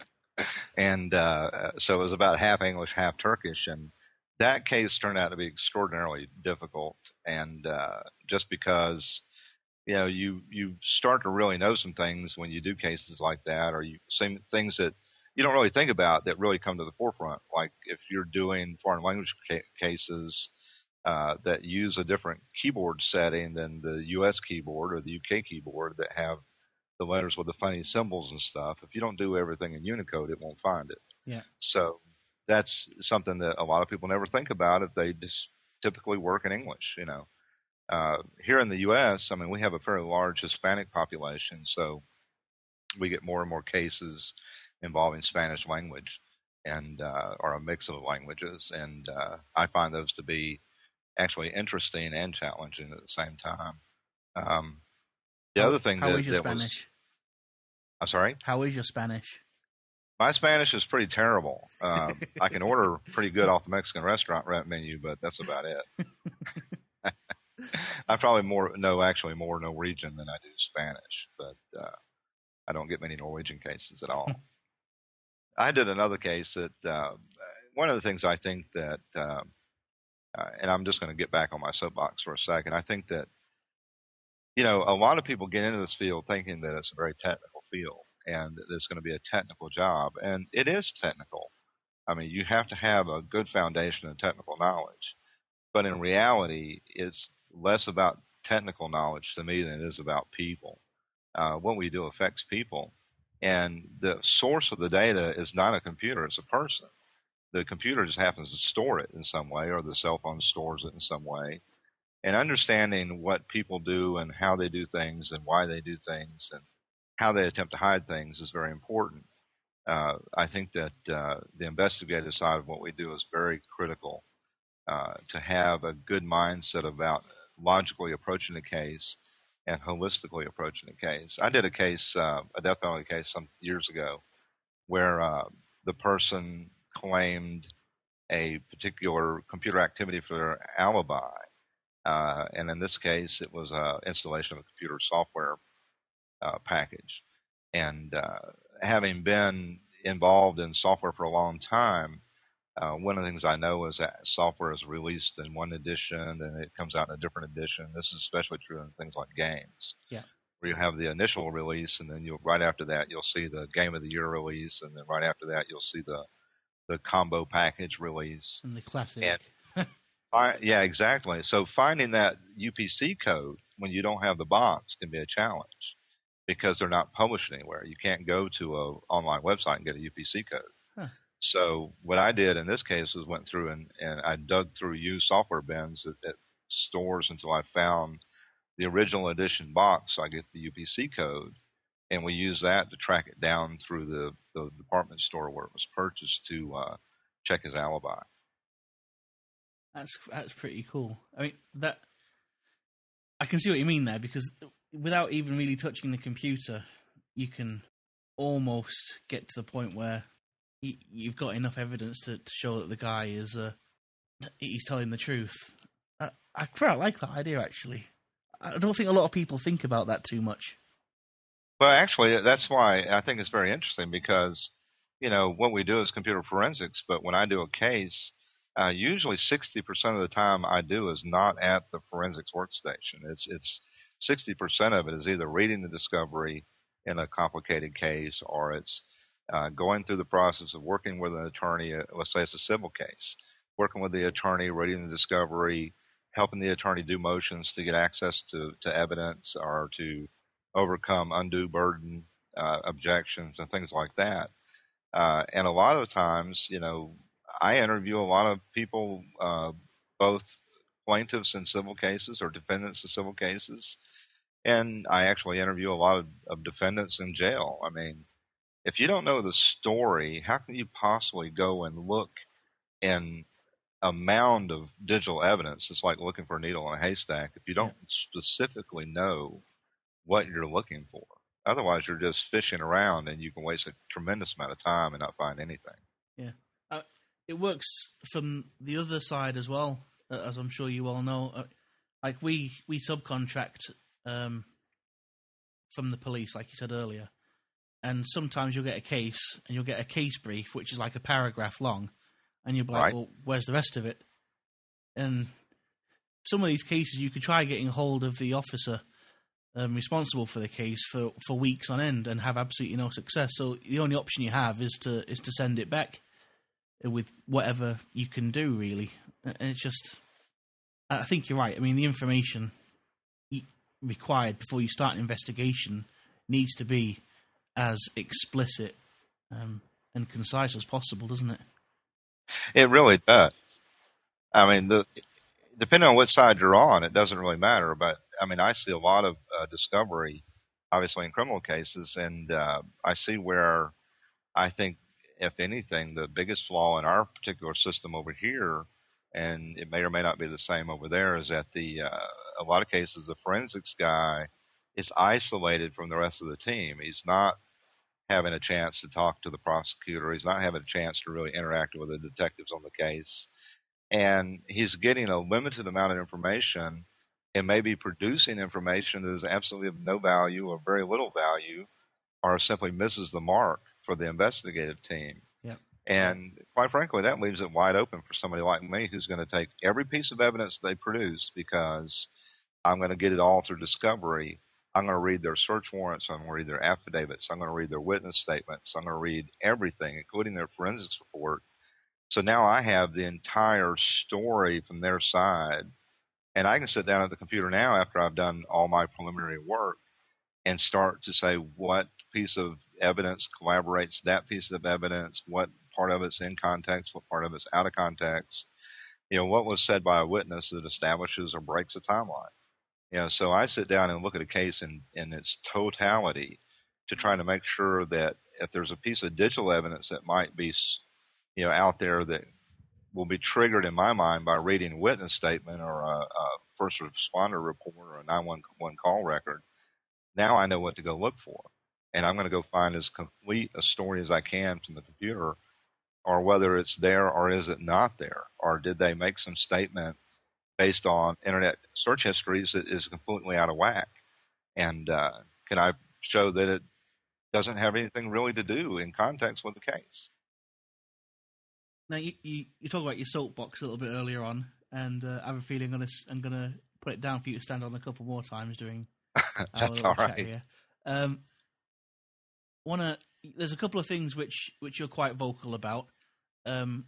And uh, so it was about half English, half Turkish. And that case turned out to be extraordinarily difficult. And uh, just because, you know, you, you start to really know some things when you do cases like that, or you see things that you don't really think about that really come to the forefront. Like if you're doing foreign language ca- cases uh, that use a different keyboard setting than the U S keyboard or the U K keyboard that have the letters with the funny symbols and stuff, if you don't do everything in Unicode, it won't find it. Yeah. So that's something that a lot of people never think about if they just typically work in English, you know. Uh, here in the U S, I mean, we have a fairly large Hispanic population, so we get more and more cases involving Spanish language and uh, or a mix of languages, and uh, I find those to be actually interesting and challenging at the same time. Um, the how, other thing how that, is your that Spanish? was, I'm sorry, How is your Spanish? my Spanish is pretty terrible. Uh, I can order pretty good off the Mexican restaurant menu, but that's about it. I probably more know actually more Norwegian than I do Spanish, but uh, I don't get many Norwegian cases at all. I did another case that uh, one of the things I think that, uh, uh, and I'm just going to get back on my soapbox for a second. I think that, you know, a lot of people get into this field thinking that it's a very technical field and that it's going to be a technical job, and it is technical. I mean, you have to have a good foundation of technical knowledge, but in reality, it's less about technical knowledge to me than it is about people. Uh, what we do affects people. And the source of the data is not a computer, it's a person. The computer just happens to store it in some way, or the cell phone stores it in some way. And understanding what people do and how they do things and why they do things and how they attempt to hide things is very important. Uh, I think that uh, the investigative side of what we do is very critical uh, to have a good mindset about logically approaching a case and holistically approaching a case. I did a case, uh, a death penalty case some years ago, where uh, the person claimed a particular computer activity for their alibi. Uh, and in this case, it was uh, installation of a computer software. uh, package. And uh, having been involved in software for a long time, uh, one of the things I know is that software is released in one edition and it comes out in a different edition. This is especially true in things like games. Yeah. Where you have the initial release, and then you'll right after that you'll see the Game of the Year release, and then right after that you'll see the the combo package release and the classic. And I, yeah, exactly. So finding that U P C code when you don't have the box can be a challenge because they're not published anywhere. You can't go to a online website and get a U P C code. Huh. So what I did in this case was went through and, and I dug through used software bins at, at stores until I found the original edition box. So I get the U P C code, and we use that to track it down through the, the department store where it was purchased to uh, check his alibi. That's that's pretty cool. I mean, that I can see what you mean there, because without even really touching the computer, you can almost get to the point where you've got enough evidence to, to show that the guy is uh, he's telling the truth. I, I quite like that idea, actually. I don't think a lot of people think about that too much. Well, actually, that's why I think it's very interesting, because, you know, what we do is computer forensics, but when I do a case, uh, usually sixty percent of the time I do is not at the forensics workstation. It's it's sixty percent of it is either reading the discovery in a complicated case, or it's uh, going through the process of working with an attorney. Uh, let's say it's a civil case, working with the attorney, reading the discovery, helping the attorney do motions to get access to, to evidence or to overcome undue burden, uh, objections, and things like that. Uh, and a lot of times, you know, I interview a lot of people, uh, both plaintiffs in civil cases or defendants in civil cases, and I actually interview a lot of, of defendants in jail. I mean, if you don't know the story, how can you possibly go and look in a mound of digital evidence? It's like looking for a needle in a haystack if you don't yeah. specifically know what you're looking for. Otherwise, you're just fishing around, and you can waste a tremendous amount of time and not find anything. Yeah. Uh, it works from the other side as well, uh, as I'm sure you all know. Uh, like, we, we subcontract um, from the police, like you said earlier, and sometimes you'll get a case, and you'll get a case brief, which is like a paragraph long, and you'll be like, right. well, where's the rest of it? And some of these cases, you could try getting hold of the officer Um, responsible for the case for, for weeks on end and have absolutely no success. So the only option you have is to is to send it back with whatever you can do, really. And it's just, I think you're right. I mean, the information required before you start an investigation needs to be as explicit um, and concise as possible, doesn't it? It really does. I mean, the depending on what side you're on, it doesn't really matter. But I mean, I see a lot of uh, discovery, obviously, in criminal cases, and uh, I see where I think, if anything, the biggest flaw in our particular system over here, and it may or may not be the same over there, is that the uh, a lot of cases the forensics guy is isolated from the rest of the team. He's not having a chance to talk to the prosecutor. He's not having a chance to really interact with the detectives on the case. And he's getting a limited amount of information and maybe producing information that is absolutely of no value or very little value, or simply misses the mark for the investigative team. Yep. And quite frankly, that leaves it wide open for somebody like me who's going to take every piece of evidence they produce, because I'm going to get it all through discovery. I'm going to read their search warrants. I'm going to read their affidavits. I'm going to read their witness statements. I'm going to read everything, including their forensics report. So now I have the entire story from their side, and I can sit down at the computer now after I've done all my preliminary work and start to say what piece of evidence collaborates that piece of evidence, what part of it's in context, what part of it's out of context, you know, what was said by a witness that establishes or breaks a timeline. You know, so I sit down and look at a case in, in its totality to try to make sure that if there's a piece of digital evidence that might be, you know, out there that will be triggered in my mind by reading a witness statement or a, a first responder report or a nine one one call record, now I know what to go look for. And I'm going to go find as complete a story as I can from the computer, or whether it's there or is it not there, or did they make some statement based on internet search histories that is completely out of whack. And uh, can I show that it doesn't have anything really to do in context with the case. Now, you, you, you talk about your soapbox a little bit earlier on, and uh, I have a feeling I'm going to I'm gonna put it down for you to stand on a couple more times during our That's little all chat right. here. Um, wanna, there's a couple of things which, which you're quite vocal about. Um,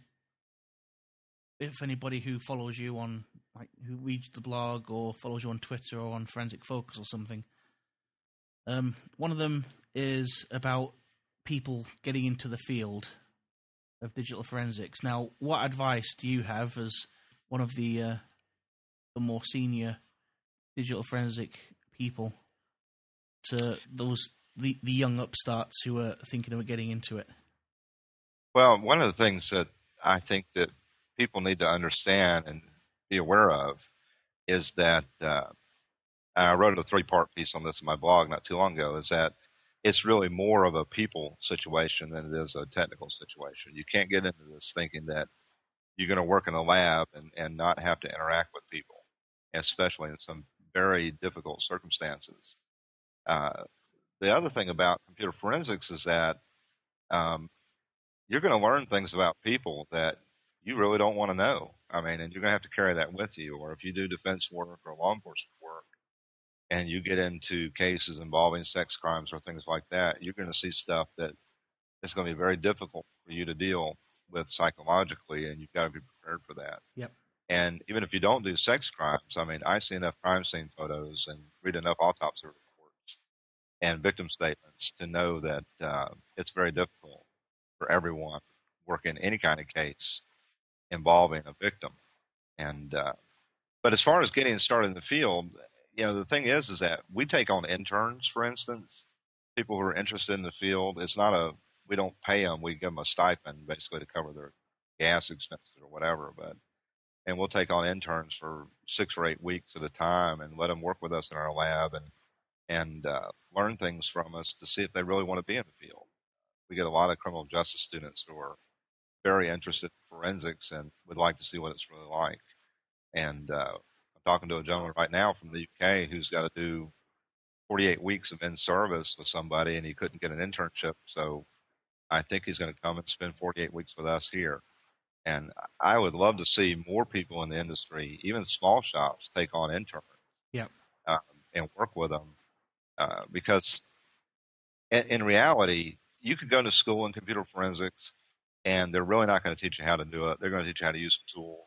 if anybody who follows you on, like, who reads the blog or follows you on Twitter or on Forensic Focus or something, um, one of them is about people getting into the field of digital forensics. Now, what advice do you have as one of the, uh, the more senior digital forensic people to those the, the young upstarts who are thinking of getting into it? Well, one of the things that I think that people need to understand and be aware of is that, uh, and I wrote a three-part piece on this in my blog not too long ago, is that it's really more of a people situation than it is a technical situation. You can't get into this thinking that you're going to work in a lab and, and not have to interact with people, especially in some very difficult circumstances. Uh, the other thing about computer forensics is that um, you're going to learn things about people that you really don't want to know. I mean, and you're going to have to carry that with you. Or if you do defense work or law enforcement work, and you get into cases involving sex crimes or things like that, you're going to see stuff that is going to be very difficult for you to deal with psychologically, and you've got to be prepared for that. Yep. And even if you don't do sex crimes, I mean, I see enough crime scene photos and read enough autopsy reports and victim statements to know that uh, it's very difficult for everyone working any kind of case involving a victim. And uh, but as far as getting started in the field, you know, the thing is, is that we take on interns, for instance, people who are interested in the field. It's not a, we don't pay them. We give them a stipend basically to cover their gas expenses or whatever. But, and we'll take on interns for six or eight weeks at a time and let them work with us in our lab and, and, uh, learn things from us to see if they really want to be in the field. We get a lot of criminal justice students who are very interested in forensics and would like to see what it's really like. And, uh, talking to a gentleman right now from the U K who's got to do forty-eight weeks of in-service with somebody, and he couldn't get an internship, so I think he's going to come and spend forty-eight weeks with us here. And I would love to see more people in the industry, even small shops, take on interns Yep. uh, and work with them uh, because in, in reality, you could go to school in computer forensics, and they're really not going to teach you how to do it. They're going to teach you how to use some tools.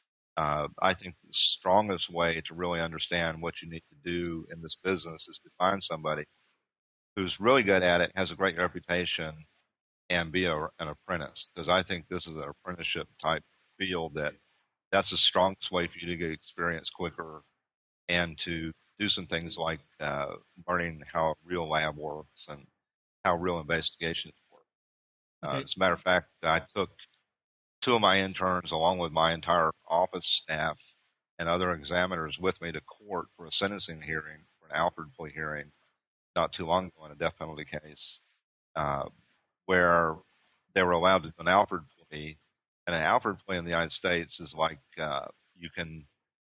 Uh, I think the strongest way to really understand what you need to do in this business is to find somebody who's really good at it, has a great reputation, and be a, an apprentice. Because I think this is an apprenticeship type field that that's the strongest way for you to get experience quicker and to do some things like uh, learning how a real lab works and how real investigations work. Okay. Uh, as a matter of fact, I took two of my interns, along with my entire office staff and other examiners, with me to court for a sentencing hearing, for an Alford plea hearing, not too long ago in a death penalty case, uh, where they were allowed to do an Alford plea. And an Alford plea in the United States is like uh, you can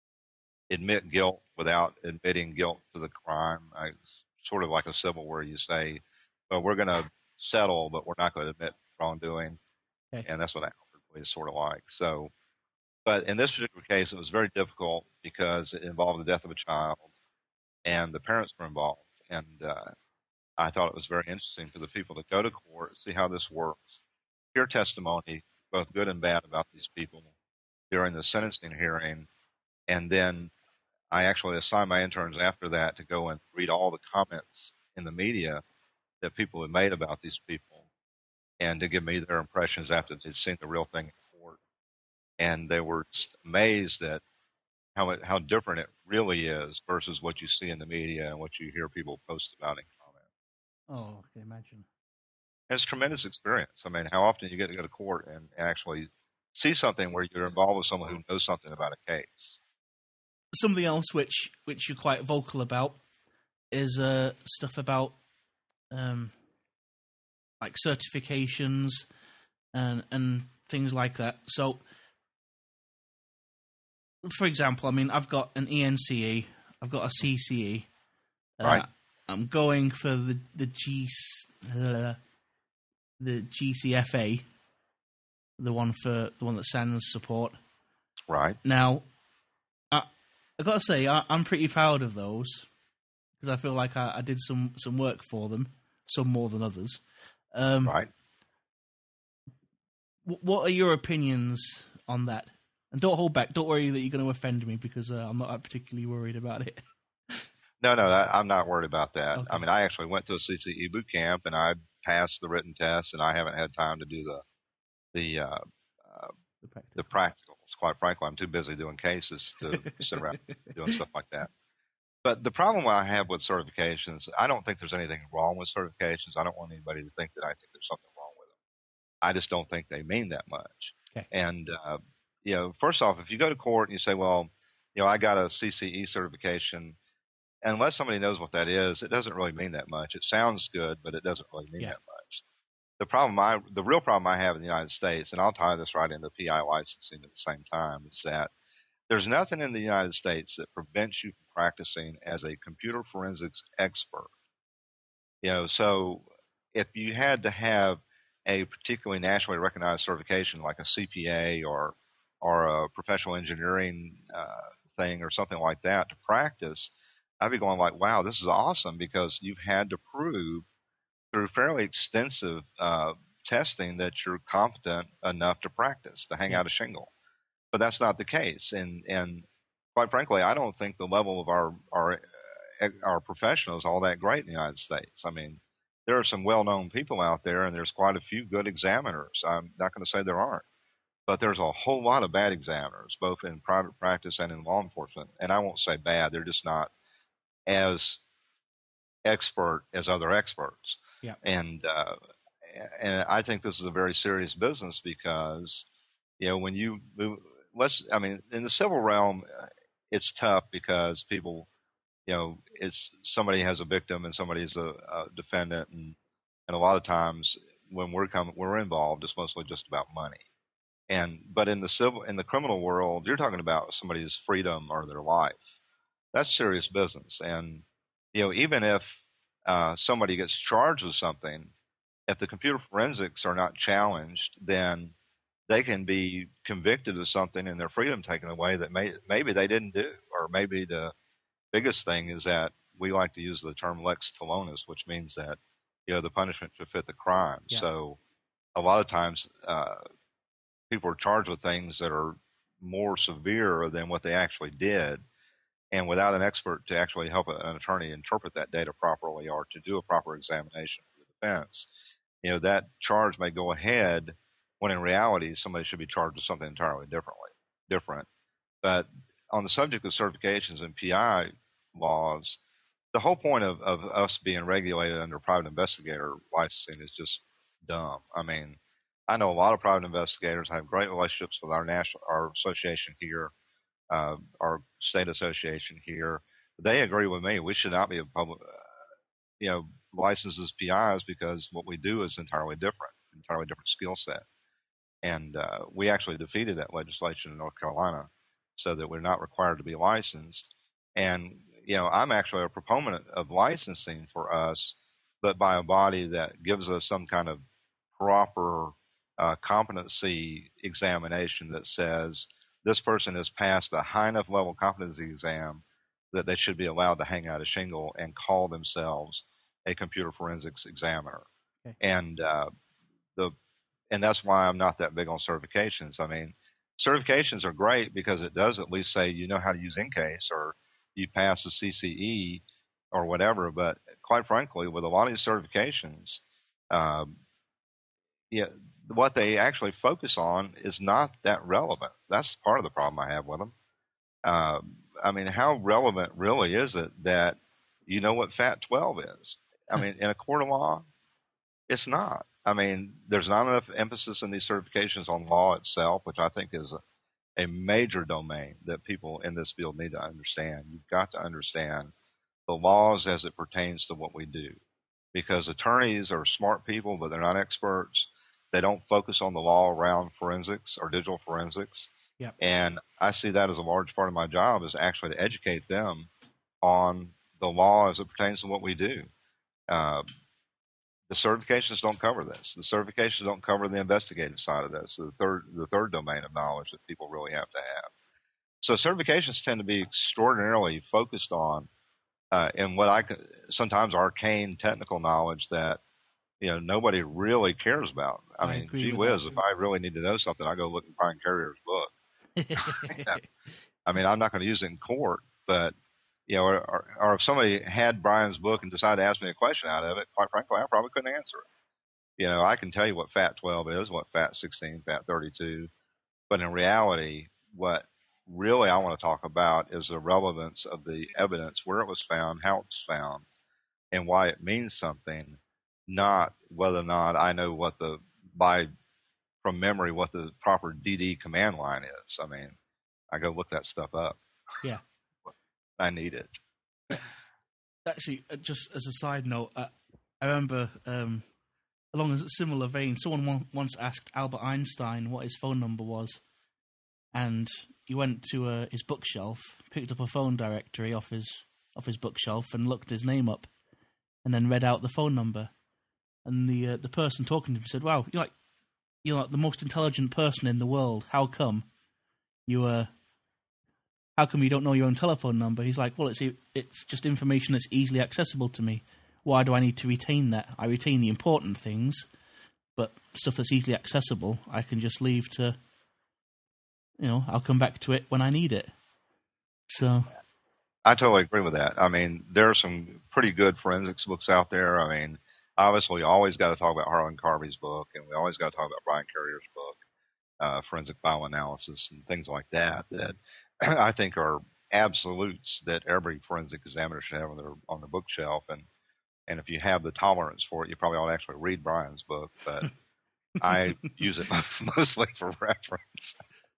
admit guilt without admitting guilt to the crime. I, sort of like a civil where you say, well, we're going to settle, but we're not going to admit wrongdoing. Okay. And that's what Alford is sort of like. So, but in this particular case, it was very difficult because it involved the death of a child and the parents were involved. And uh, I thought it was very interesting for the people to go to court, see how this works, hear testimony, both good and bad, about these people during the sentencing hearing. And then I actually assigned my interns after that to go and read all the comments in the media that people had made about these people, and to give me their impressions after they'd seen the real thing in court. And they were just amazed at how it, how different it really is versus what you see in the media and what you hear people post about in comments. Oh, I can imagine. And it's a tremendous experience. I mean, how often you get to go to court and actually see something where you're involved with someone who knows something about a case. Something else which which you're quite vocal about is uh, stuff about um, like certifications and and things like that. So, for example, I mean, I've got an E N C E, I've got a C C E, uh, Right. I'm going for the the G uh, the G C F A, the one for the one that SANS support. Right. Now, I I gotta say I, I'm pretty proud of those because I feel like I, I did some, some work for them, some more than others. Um, right. W- what are your opinions on that? And don't hold back. Don't worry that you're going to offend me because uh, I'm not particularly worried about it. No, no, I, I'm not worried about that. Okay. I mean, I actually went to a C C E boot camp and I passed the written test, and I haven't had time to do the the uh, uh, The practice. the practicals. Quite frankly, I'm too busy doing cases to sit around doing stuff like that. But the problem I have with certifications, I don't think there's anything wrong with certifications. I don't want anybody to think that I think there's something wrong with them. I just don't think they mean that much. Okay. And, uh, you know, first off, if you go to court and you say, well, you know, I got a C C E certification, unless somebody knows what that is, it doesn't really mean that much. It sounds good, but it doesn't really mean Yeah. that much. The problem I, the real problem I have in the United States, and I'll tie this right into P I licensing at the same time, is that there's nothing in the United States that prevents you from practicing as a computer forensics expert. You know, so if you had to have a particularly nationally recognized certification like a C P A or or a professional engineering uh, thing or something like that to practice, I'd be going like, wow, this is awesome, because you've had to prove through fairly extensive uh, testing that you're competent enough to practice, to hang Yeah. out a shingle. But that's not the case, and and quite frankly, I don't think the level of our our our profession is all that great in the United States. I mean, there are some well-known people out there, and there's quite a few good examiners. I'm not going to say there aren't, but there's a whole lot of bad examiners, both in private practice and in law enforcement. And I won't say bad; they're just not as expert as other experts. Yeah. And uh, and I think this is a very serious business because, you know, when you move, let's, I mean, in the civil realm, uh, it's tough because people, you know, it's somebody has a victim and somebody's a, a defendant, and and a lot of times when we're coming, we're involved, it's mostly just about money. And but in the civil, in the criminal world, you're talking about somebody's freedom or their life. That's serious business. And you know, even if uh, somebody gets charged with something, if the computer forensics are not challenged, then they can be convicted of something and their freedom taken away that may, maybe they didn't do. Or maybe the biggest thing is that we like to use the term lex talionis, which means that, you know, the punishment should fit the crime. Yeah. So a lot of times uh, people are charged with things that are more severe than what they actually did. And without an expert to actually help an attorney interpret that data properly or to do a proper examination for the defense, you know, that charge may go ahead when in reality somebody should be charged with something entirely differently, different. But on the subject of certifications and P I laws, the whole point of, of us being regulated under private investigator licensing is just dumb. I mean, I know a lot of private investigators. I have great relationships with our national, our association here. Uh, our state association here, they agree with me. We should not be a public, uh, you know, licensed as P Is because what we do is entirely different, entirely different skill set. And uh, we actually defeated that legislation in North Carolina so that we're not required to be licensed. And, you know, I'm actually a proponent of licensing for us, but by a body that gives us some kind of proper uh, competency examination that says, this person has passed a high enough level competency exam that they should be allowed to hang out a shingle and call themselves a computer forensics examiner. Okay. And uh, the and that's why I'm not that big on certifications. I mean, certifications are great because it does at least say you know how to use Incase or you pass the C C E or whatever. But quite frankly, with a lot of these certifications, um, yeah. what they actually focus on is not that relevant. That's part of the problem I have with them. Uh, I mean, how relevant really is it that you know what FAT twelve is? I mean, in a court of law, it's not. I mean, there's not enough emphasis in these certifications on law itself, which I think is a, a major domain that people in this field need to understand. You've got to understand the laws as it pertains to what we do, because attorneys are smart people, but they're not experts. They don't focus on the law around forensics or digital forensics. Yep. And I see that as a large part of my job is actually to educate them on the law as it pertains to what we do. Uh, the certifications don't cover this. The certifications don't cover the investigative side of this, the third, the third domain of knowledge that people really have to have. So certifications tend to be extraordinarily focused on, uh, in what I could, sometimes arcane technical knowledge that, you know, nobody really cares about. I, I mean, gee whiz, that. If I really need to know something, I go look in Brian Carrier's book. Yeah. I mean, I'm not going to use it in court, but, you know, or, or if somebody had Brian's book and decided to ask me a question out of it, quite frankly, I probably couldn't answer it. You know, I can tell you what FAT twelve is, what FAT sixteen, FAT thirty-two, but in reality, what really I want to talk about is the relevance of the evidence, where it was found, how it was found, and why it means something, not whether or not I know what the, by, from memory, what the proper D D command line is. I mean, I go look that stuff up. Yeah. I need it. Actually, just as a side note, uh, I remember, um, along a similar vein, someone once asked Albert Einstein what his phone number was, and he went to uh, his bookshelf, picked up a phone directory off his off his bookshelf, and looked his name up, and then read out the phone number. And the uh, the person talking to him said, "Wow, you're like you're like the most intelligent person in the world. How come you uh how come you don't know your own telephone number?" He's like, "Well, it's it's just information that's easily accessible to me. Why do I need to retain that? I retain the important things, but stuff that's easily accessible, I can just leave to, you know, I'll come back to it when I need it." So I totally agree with that. I mean, there are some pretty good forensics books out there. I mean, obviously, we always got to talk about Harlan Carvey's book, and we always got to talk about Brian Carrier's book, uh, Forensic Bioanalysis, and things like that, that I think are absolutes that every forensic examiner should have on their on their bookshelf. And, and if you have the tolerance for it, you probably ought to actually read Brian's book, but I use it mostly for reference.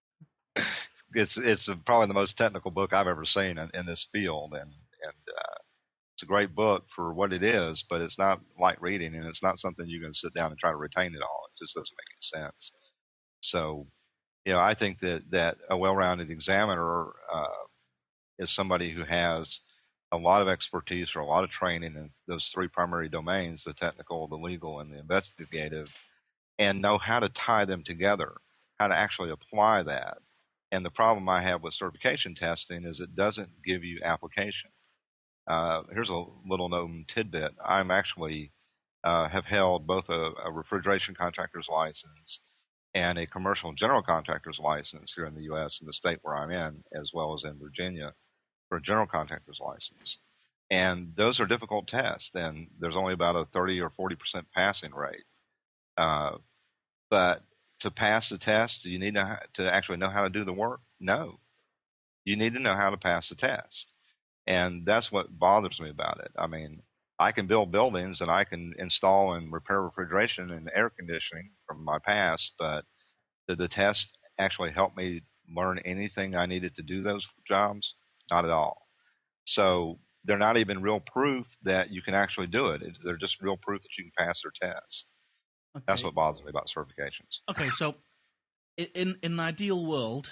It's it's probably the most technical book I've ever seen in, in this field, and and uh, it's a great book for what it is, but it's not light reading, and it's not something you can sit down and try to retain it all. It just doesn't make any sense. So, you know, I think that that a well-rounded examiner uh, is somebody who has a lot of expertise or a lot of training in those three primary domains: the technical, the legal, and the investigative, and know how to tie them together, how to actually apply that. And the problem I have with certification testing is it doesn't give you application. Uh, here's a little known tidbit. I'm actually uh, have held both a, a refrigeration contractor's license and a commercial general contractor's license here in the U S in the state where I'm in, as well as in Virginia, for a general contractor's license. And those are difficult tests, and there's only about a thirty or forty percent passing rate. Uh, but to pass the test, do you need to, to actually know how to do the work? No. You need to know how to pass the test. And that's what bothers me about it. I mean, I can build buildings and I can install and repair refrigeration and air conditioning from my past, but did the test actually help me learn anything I needed to do those jobs? Not at all. So they're not even real proof that you can actually do it. They're just real proof that you can pass their test. Okay. That's what bothers me about certifications. Okay, so in in an ideal world,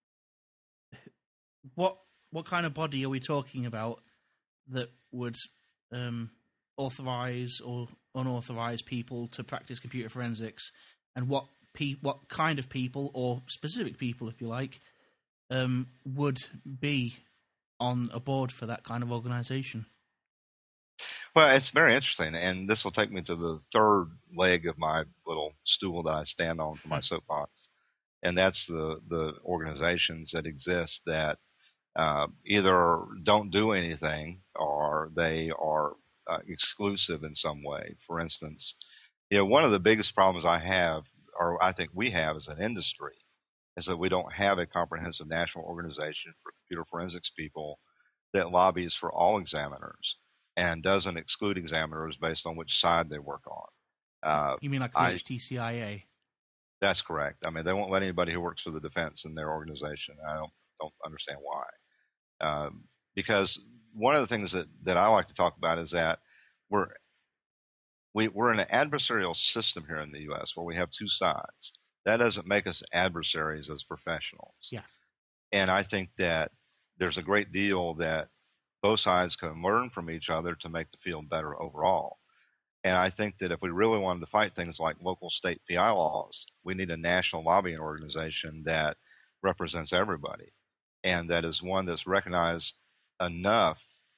what what kind of body are we talking about that would um, authorize or unauthorize people to practice computer forensics, and what pe- what kind of people, or specific people, if you like, um, would be on a board for that kind of organization? Well, it's very interesting, and this will take me to the third leg of my little stool that I stand on for my soapbox, and that's the, the organizations that exist that uh, either don't do anything or they are uh, exclusive in some way. For instance, you know, one of the biggest problems I have, or I think we have as an industry, is that we don't have a comprehensive national organization for computer forensics people that lobbies for all examiners and doesn't exclude examiners based on which side they work on. Uh, you mean like the I, H T C I A? That's correct. I mean, they won't let anybody who works for the defense in their organization. I don't don't understand why. Um, because one of the things that, that I like to talk about is that we're we, we're in an adversarial system here in the U S where we have two sides. That doesn't make us adversaries as professionals. Yeah. And I think that there's a great deal that both sides can learn from each other to make the field better overall. And I think that if we really wanted to fight things like local state P I laws, we need a national lobbying organization that represents everybody and that is one that's recognized enough,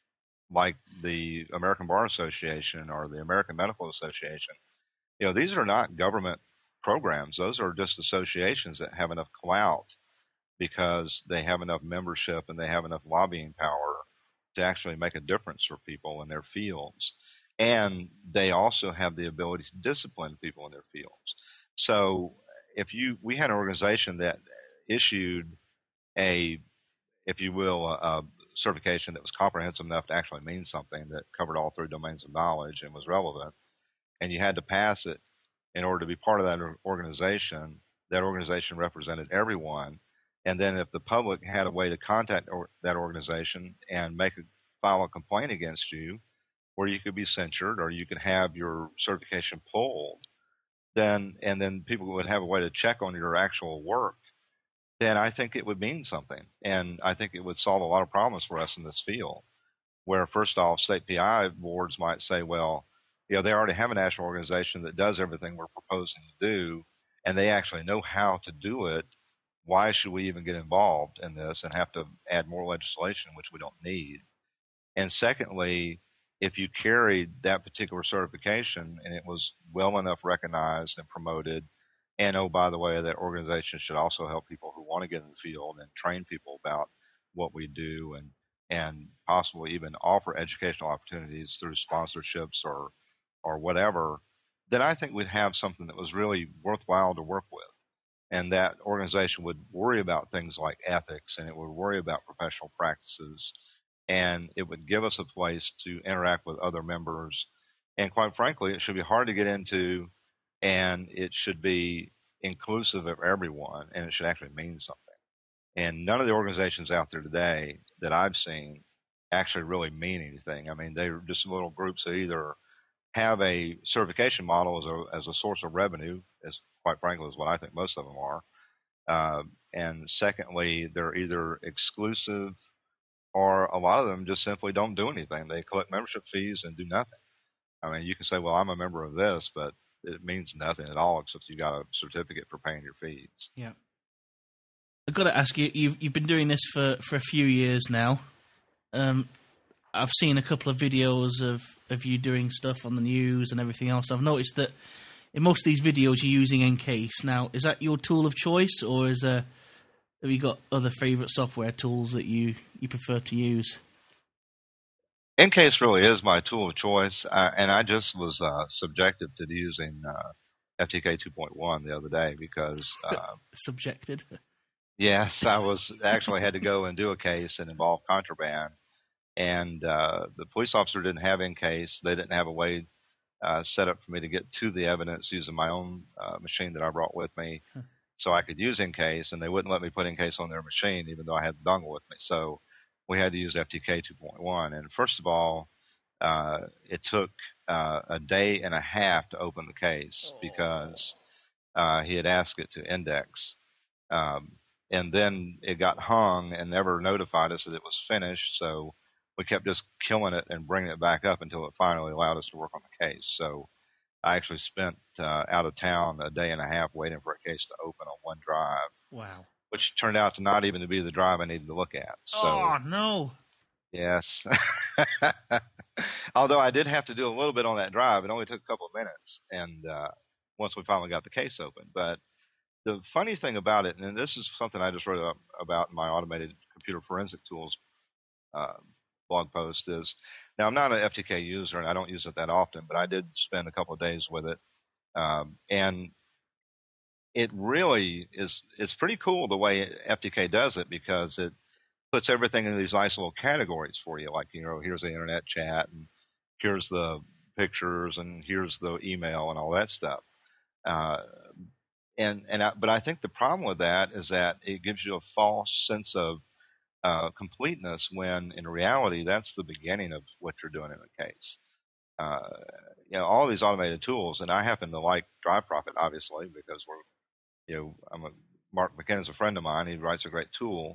like the American Bar Association or the American Medical Association. You know, these are not government programs. Those are just associations that have enough clout because they have enough membership and they have enough lobbying power to actually make a difference for people in their fields. And they also have the ability to discipline people in their fields. So if you, we had an organization that issued a, if you will, a, a certification that was comprehensive enough to actually mean something, that covered all three domains of knowledge and was relevant, and you had to pass it in order to be part of that organization. That organization represented everyone. And then if the public had a way to contact or, that organization and make a, file a complaint against you, where you could be censured or you could have your certification pulled, then and then people would have a way to check on your actual work, then I think it would mean something. And I think it would solve a lot of problems for us in this field, where first off, state P I boards might say, well, you know, they already have a national organization that does everything we're proposing to do, and they actually know how to do it. Why should we even get involved in this and have to add more legislation, which we don't need? And secondly, if you carried that particular certification and it was well enough recognized and promoted, and oh, by the way, that organization should also help people who want to get in the field and train people about what we do and, and possibly even offer educational opportunities through sponsorships or, or whatever, then I think we'd have something that was really worthwhile to work with. And that organization would worry about things like ethics, and it would worry about professional practices, and it would give us a place to interact with other members. And quite frankly, it should be hard to get into, and it should be inclusive of everyone, and it should actually mean something. And none of the organizations out there today that I've seen actually really mean anything. I mean, they're just little groups that either have a certification model as a as a source of revenue, as quite frankly is what I think most of them are. Uh, and secondly, they're either exclusive, or a lot of them just simply don't do anything. They collect membership fees and do nothing. I mean, you can say, well, I'm a member of this, but it means nothing at all except you got a certificate for paying your fees. Yeah. I've got to ask you, you've, you've been doing this for, for a few years now. Um, I've seen a couple of videos of, of you doing stuff on the news and everything else. I've noticed that in most of these videos you're using Encase. Now, is that your tool of choice, or is there, have you got other favourite software tools that you, you prefer to use? Encase really is my tool of choice, uh, and I just was uh, subjected to using uh, F T K two point one the other day because... Uh, Subjected? Yes, I was actually had to go and do a case that involved contraband. And uh, the police officer didn't have Encase. They didn't have a way uh, set up for me to get to the evidence using my own uh, machine that I brought with me. Huh. So I could use Encase, and they wouldn't let me put Encase on their machine, even though I had the dongle with me. So we had to use F T K two point one. And first of all, uh, it took uh, a day and a half to open the case oh. because uh, he had asked it to index. Um, and then it got hung and never notified us that it was finished. So we kept just killing it and bringing it back up until it finally allowed us to work on the case. So I actually spent uh, out of town a day and a half waiting for a case to open on one drive. Wow. Which turned out to not even to be the drive I needed to look at. So, oh, no. Yes. Although I did have to do a little bit on that drive. It only took a couple of minutes, and uh, once we finally got the case open. But the funny thing about it, and this is something I just wrote about in my automated computer forensic tools uh, blog post, is now I'm not an F T K user and I don't use it that often, but I did spend a couple of days with it, um, and it really is it's pretty cool the way F T K does it, because it puts everything in these nice little categories for you, like, you know, here's the internet chat and here's the pictures and here's the email and all that stuff. Uh, and and I, but I think the problem with that is that it gives you a false sense of Uh, completeness, when in reality that's the beginning of what you're doing in a case. Uh, you know, all these automated tools, and I happen to like DriveProfit obviously because we're, you know, I'm a, Mark McKinnon's a friend of mine. He writes a great tool,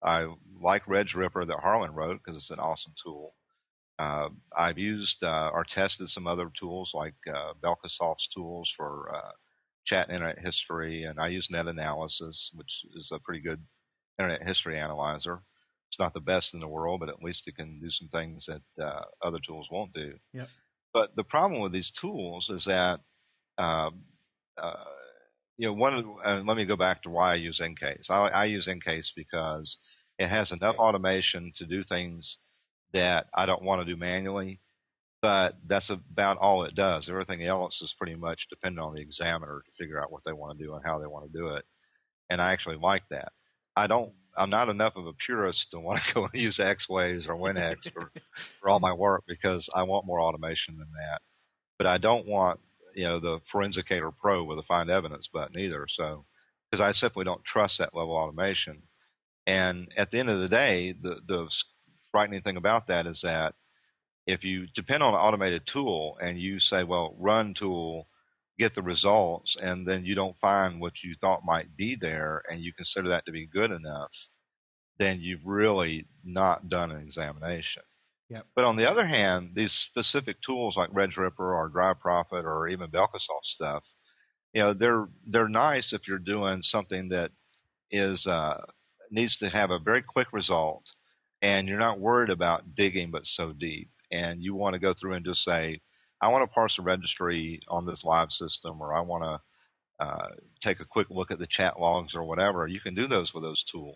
I like RegRipper that Harlan wrote because it's an awesome tool. Uh, I've used uh, or tested some other tools like uh, Belkasoft's tools for uh, chat and internet history, and I use NetAnalysis, which is a pretty good internet history analyzer. It's not the best in the world, but at least it can do some things that uh, other tools won't do. Yep. But the problem with these tools is that, uh, uh, you know, one. Of the, uh, let me go back to why I use Encase. I, I use Encase because it has enough automation to do things that I don't want to do manually, but that's about all it does. Everything else is pretty much dependent on the examiner to figure out what they want to do and how they want to do it. And I actually like that. I don't. I'm not enough of a purist to want to go and use X-Ways or WinX for, for all my work because I want more automation than that. But I don't want, you know, the Forensicator Pro with a find evidence button either. So, because I simply don't trust that level of automation. And at the end of the day, the the frightening thing about that is that if you depend on an automated tool and you say, well, run tool, get the results, and then you don't find what you thought might be there and you consider that to be good enough, then you've really not done an examination. Yep. But on the other hand, these specific tools like RegRipper or DryProfit or even Belkasoft stuff, you know, they're they're nice if you're doing something that is uh, needs to have a very quick result, and you're not worried about digging but so deep, and you want to go through and just say, I want to parse a registry on this live system, or I want to uh, take a quick look at the chat logs or whatever. You can do those with those tools.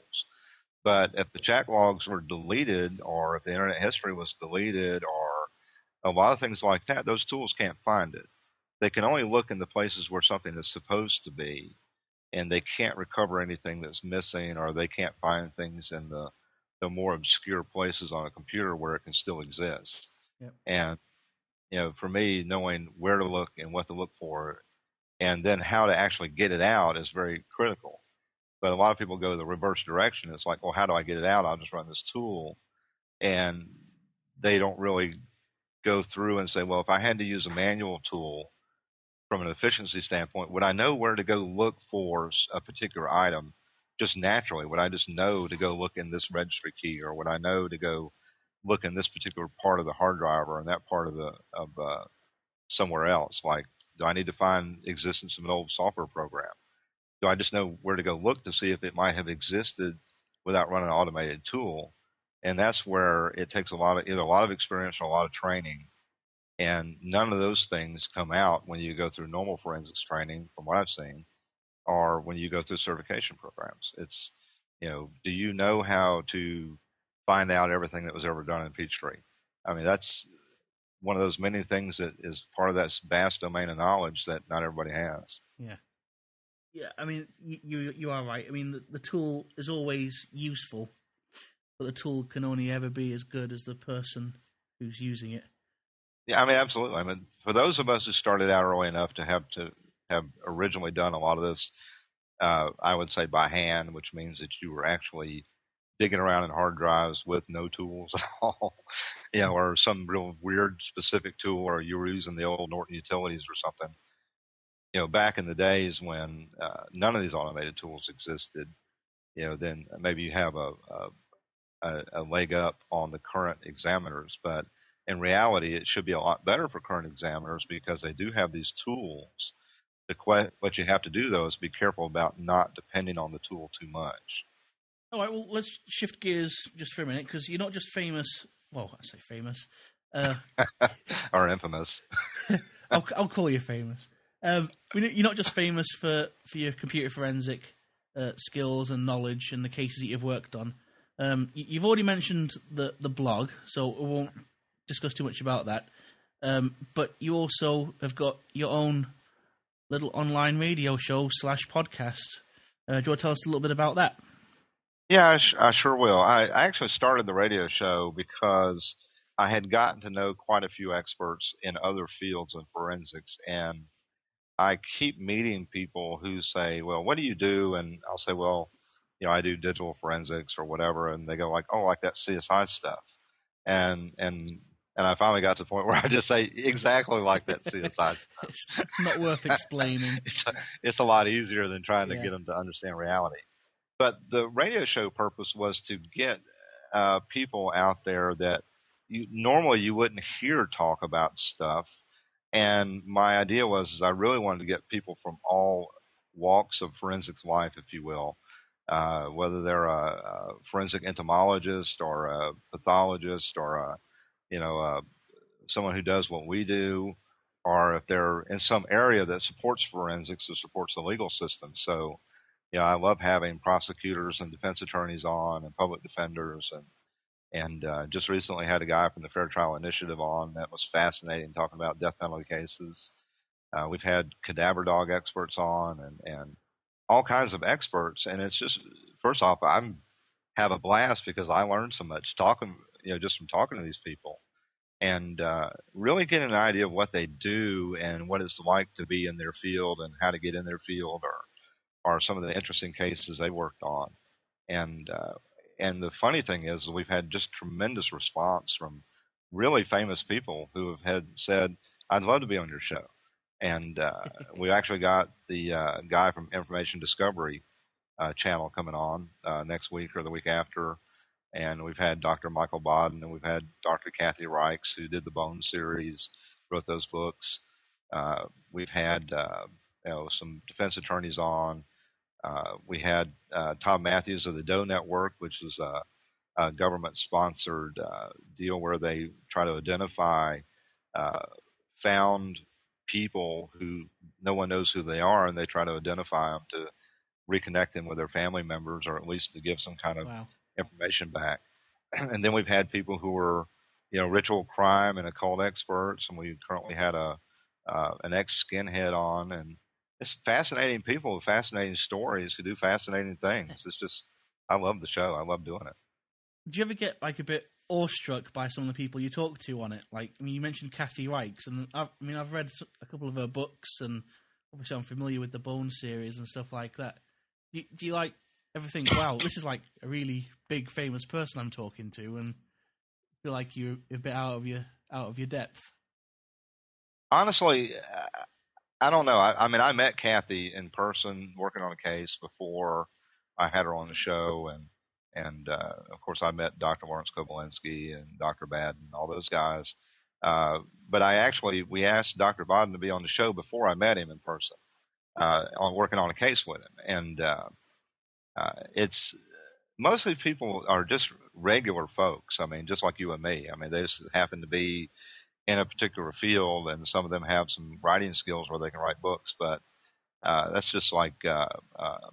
But if the chat logs were deleted, or if the internet history was deleted, or a lot of things like that, those tools can't find it. They can only look in the places where something is supposed to be, and they can't recover anything that's missing, or they can't find things in the, the more obscure places on a computer where it can still exist. Yep. And you know, for me, knowing where to look and what to look for, and then how to actually get it out is very critical. But a lot of people go the reverse direction. It's like, well, how do I get it out? I'll just run this tool. And they don't really go through and say, well, if I had to use a manual tool from an efficiency standpoint, would I know where to go look for a particular item just naturally? Would I just know to go look in this registry key, or would I know to go look in this particular part of the hard drive or in that part of the of uh, somewhere else? Like, do I need to find existence of an old software program? Do I just know where to go look to see if it might have existed without running an automated tool? And that's where it takes a lot of either a lot of experience or a lot of training. And none of those things come out when you go through normal forensics training, from what I've seen, or when you go through certification programs. It's, you know, do you know how to find out everything that was ever done in Peachtree? I mean, that's one of those many things that is part of that vast domain of knowledge that not everybody has. Yeah. Yeah, I mean, you you are right. I mean, the, the tool is always useful, but the tool can only ever be as good as the person who's using it. Yeah, I mean, absolutely. I mean, for those of us who started out early enough to have to have originally done a lot of this, uh, I would say by hand, which means that you were actually digging around in hard drives with no tools at all, you know, or some real weird specific tool, or you were using the old Norton Utilities or something. You know, back in the days when uh, none of these automated tools existed, you know, then maybe you have a, a, a leg up on the current examiners. But in reality, it should be a lot better for current examiners because they do have these tools. The que- what you have to do, though, is be careful about not depending on the tool too much. All right, well, let's shift gears just for a minute, because you're not just famous. Well, I say famous. Uh, or infamous. I'll, I'll call you famous. Um, you're not just famous for, for your computer forensic uh, skills and knowledge and the cases that you've worked on. Um, you've already mentioned the, the blog, so we won't discuss too much about that. Um, but you also have got your own little online radio show slash podcast. Uh, do you want to tell us a little bit about that? Yeah, I, sh- I sure will. I, I actually started the radio show because I had gotten to know quite a few experts in other fields of forensics, and I keep meeting people who say, well, what do you do? And I'll say, well, you know, I do digital forensics or whatever. And they go like, oh, like that C S I stuff. And, and, and I finally got to the point where I just say exactly like that C S I stuff. It's not worth explaining. it's, a, it's a lot easier than trying to yeah. get them to understand reality. but the radio show purpose was to get uh, people out there that you normally you wouldn't hear talk about stuff. And my idea was is I really wanted to get people from all walks of forensics life, if you will, uh, whether they're a, a forensic entomologist or a pathologist or a, you know, a, someone who does what we do, or if they're in some area that supports forensics or supports the legal system. So, yeah, I love having prosecutors and defense attorneys on and public defenders, and and uh, just recently had a guy from the Fair Trial Initiative on that was fascinating, talking about death penalty cases. Uh, we've had cadaver dog experts on, and and all kinds of experts, and it's just, first off, I'm have a blast because I learned so much talking, you know, just from talking to these people, and uh, really getting an idea of what they do and what it's like to be in their field and how to get in their field, or or some of the interesting cases they worked on. And uh, and the funny thing is we've had just tremendous response from really famous people who have had said, I'd love to be on your show. And uh, we actually got the uh, guy from Information Discovery uh, channel coming on uh, next week or the week after. And we've had Doctor Michael Bodden, and we've had Doctor Kathy Reichs, who did the Bone series, wrote those books. Uh, we've had uh, you know, some defense attorneys on. Uh, we had uh, Tom Matthews of the Doe Network, which is a, a government-sponsored uh, deal where they try to identify uh, found people who no one knows who they are, and they try to identify them to reconnect them with their family members, or at least to give some kind of wow. information back. And then we've had people who were, you know, ritual crime and occult experts, and we currently had a uh, an ex-skinhead on, and it's fascinating people with fascinating stories who do fascinating things. It's just, I love the show. I love doing it. Do you ever get like a bit awestruck by some of the people you talk to on it? Like, I mean, you mentioned Kathy Reichs, and I've, I mean, I've read a couple of her books, and obviously I'm familiar with the Bone series and stuff like that. Do you, do you like ever think, wow, this is like a really big, famous person I'm talking to, and feel like you're a bit out of your out of your depth? Honestly, I don't know. I, I mean, I met Kathy in person working on a case before I had her on the show, and and uh, of course I met Doctor Lawrence Kobolinsky and Doctor Badden, all those guys. Uh, but I actually we asked Doctor Badden to be on the show before I met him in person, uh, on working on a case with him, and uh, uh, it's mostly people are just regular folks. I mean, just like you and me. I mean, they just happen to be in a particular field, and some of them have some writing skills where they can write books, but uh, that's just like uh, uh,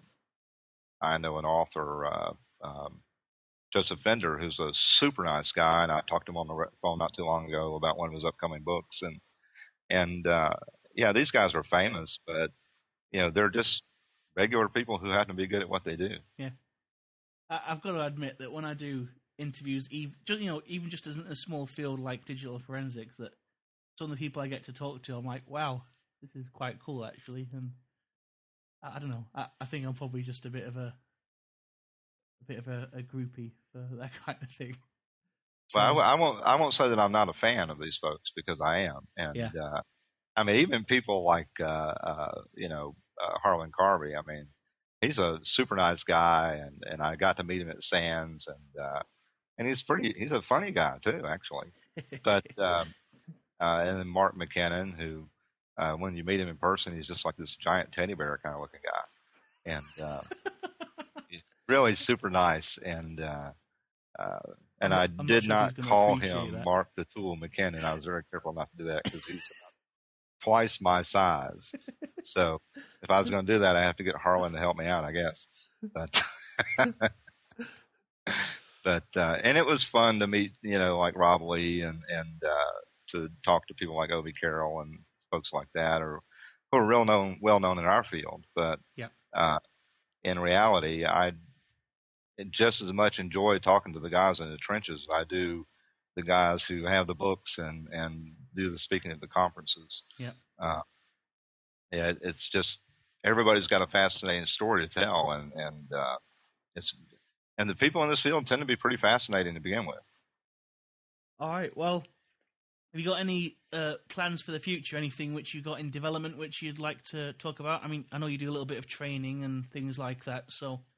I know an author, uh, um, Joseph Fender, who's a super nice guy, and I talked to him on the phone not too long ago about one of his upcoming books, and and uh, yeah, these guys are famous, but you know, they're just regular people who happen to be good at what they do. Yeah, I've got to admit that when I do interviews, even you know, even just as in a small field like digital forensics, that some of the people I get to talk to, I'm like, wow, this is quite cool actually. And I, I don't know, I, I think I'm probably just a bit of a, a bit of a, a groupie for that kind of thing. So, well, I, I won't, I won't say that I'm not a fan of these folks, because I am, and yeah. uh, I mean, even people like uh, uh, you know uh, Harlan Carvey. I mean, he's a super nice guy, and and I got to meet him at Sands, and. Uh, And he's pretty, he's a funny guy too, actually. But, um, uh, and then Mark McKinnon, who, uh, when you meet him in person, he's just like this giant teddy bear kind of looking guy. And, uh, he's really super nice. And, uh, uh, and I'm, I I'm did not, not sure call him that. Mark the Tool McKinnon. I was very careful not to do that because he's twice my size. So if I was going to do that, I have to get Harlan to help me out, I guess. But, But, uh, and it was fun to meet, you know, like Rob Lee, and, and, uh, to talk to people like Obi Carroll and folks like that, or who are real known, well known in our field. But, yeah. uh, in reality, I just as much enjoy talking to the guys in the trenches as I do the guys who have the books and, and do the speaking at the conferences. Yeah. Uh, yeah, it's just, everybody's got a fascinating story to tell, and, and, uh, it's, And the people in this field tend to be pretty fascinating to begin with. All right. Well, have you got any uh, plans for the future? Anything which you got in development which you'd like to talk about? I mean, I know you do a little bit of training and things like that. So,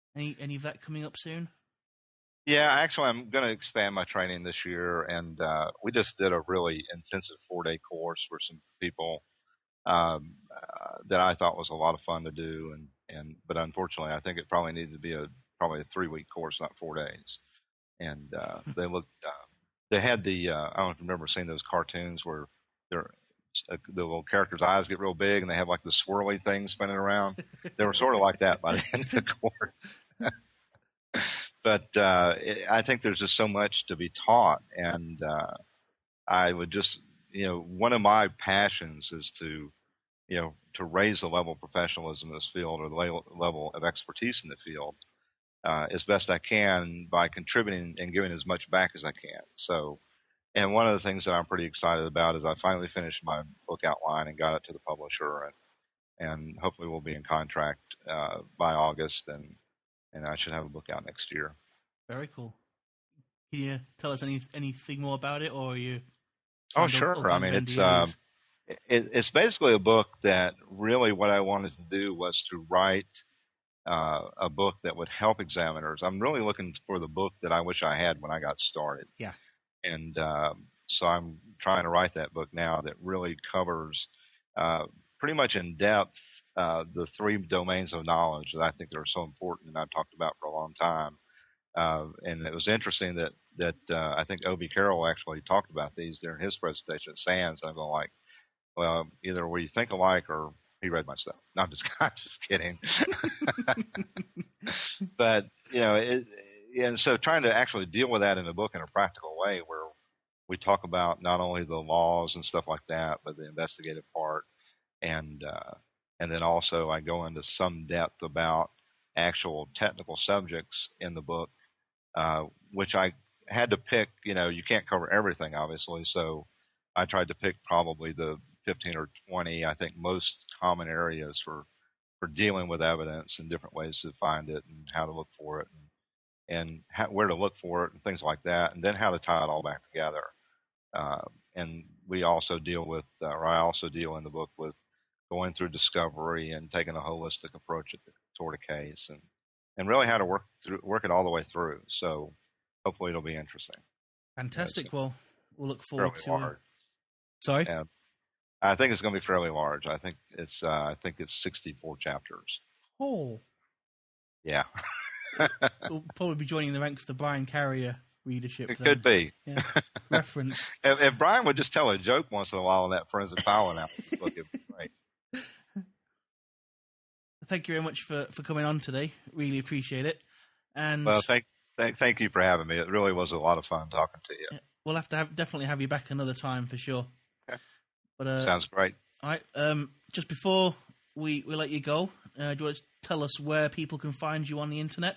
Any any of that coming up soon? Yeah, actually, I'm going to expand my training this year, and uh, we just did a really intensive four-day course for some people um, uh, that I thought was a lot of fun to do, and, and but unfortunately, I think it probably needed to be a probably a three-week course, not four days. And uh, they looked, uh, they had the uh, I don't know if you remember seeing those cartoons where they're uh, the little characters' eyes get real big, and they have like the swirly thing spinning around. They were sort of like that by the end of the course. But uh, it, I think there's just so much to be taught, and uh, I would just, you know, one of my passions is to, you know, to raise the level of professionalism in this field or the level of expertise in the field uh, as best I can by contributing and giving as much back as I can. So, and one of the things that I'm pretty excited about is I finally finished my book outline and got it to the publisher, and and hopefully we'll be in contract uh, by August, and and I should have a book out next year. Very cool. Can you tell us any anything more about it, or are you? Oh, sure. I mean, it's um, it, it's basically a book that really what I wanted to do was to write uh, a book that would help examiners. I'm really looking for the book that I wish I had when I got started. Yeah. And um, so I'm trying to write that book now that really covers uh, pretty much in depth uh, the three domains of knowledge that I think that are so important and I've talked about for a long time. Uh, and it was interesting that that uh, I think Obie Carroll actually talked about these during his presentation at SANS. I'm going like, well, either we think alike or he read my stuff. No, I'm just, I'm just kidding. But you know, it, and so trying to actually deal with that in a book in a practical way, where we talk about not only the laws and stuff like that, but the investigative part, and uh, and then also I go into some depth about actual technical subjects in the book. Uh, which I had to pick, you know, you can't cover everything, obviously, so I tried to pick probably the fifteen or twenty, I think, most common areas for, for dealing with evidence and different ways to find it and how to look for it and, and how, where to look for it and things like that, and then how to tie it all back together. Uh, and we also deal with, uh, or I also deal in the book with going through discovery and taking a holistic approach at the sort of case, and and really how to work through, work it all the way through. So hopefully it'll be interesting. Fantastic. Yeah, well, we'll look forward to large. it. Sorry? Yeah. I think it's going to be fairly large. I think it's, uh, I think it's sixty-four chapters. Oh. Yeah. We'll probably be joining the ranks of the Brian Carrier readership. It then. could be. Yeah. Reference. if, if Brian would just tell a joke once in a while in that forensic file analysis book, it'd be great. Thank you very much for, for coming on today. Really appreciate it. And well, thank, thank thank you for having me. It really was a lot of fun talking to you. We'll have to have, definitely have you back another time for sure. Okay. But uh, sounds great. All right. Um, just before we, we let you go, uh, do you want to tell us where people can find you on the internet?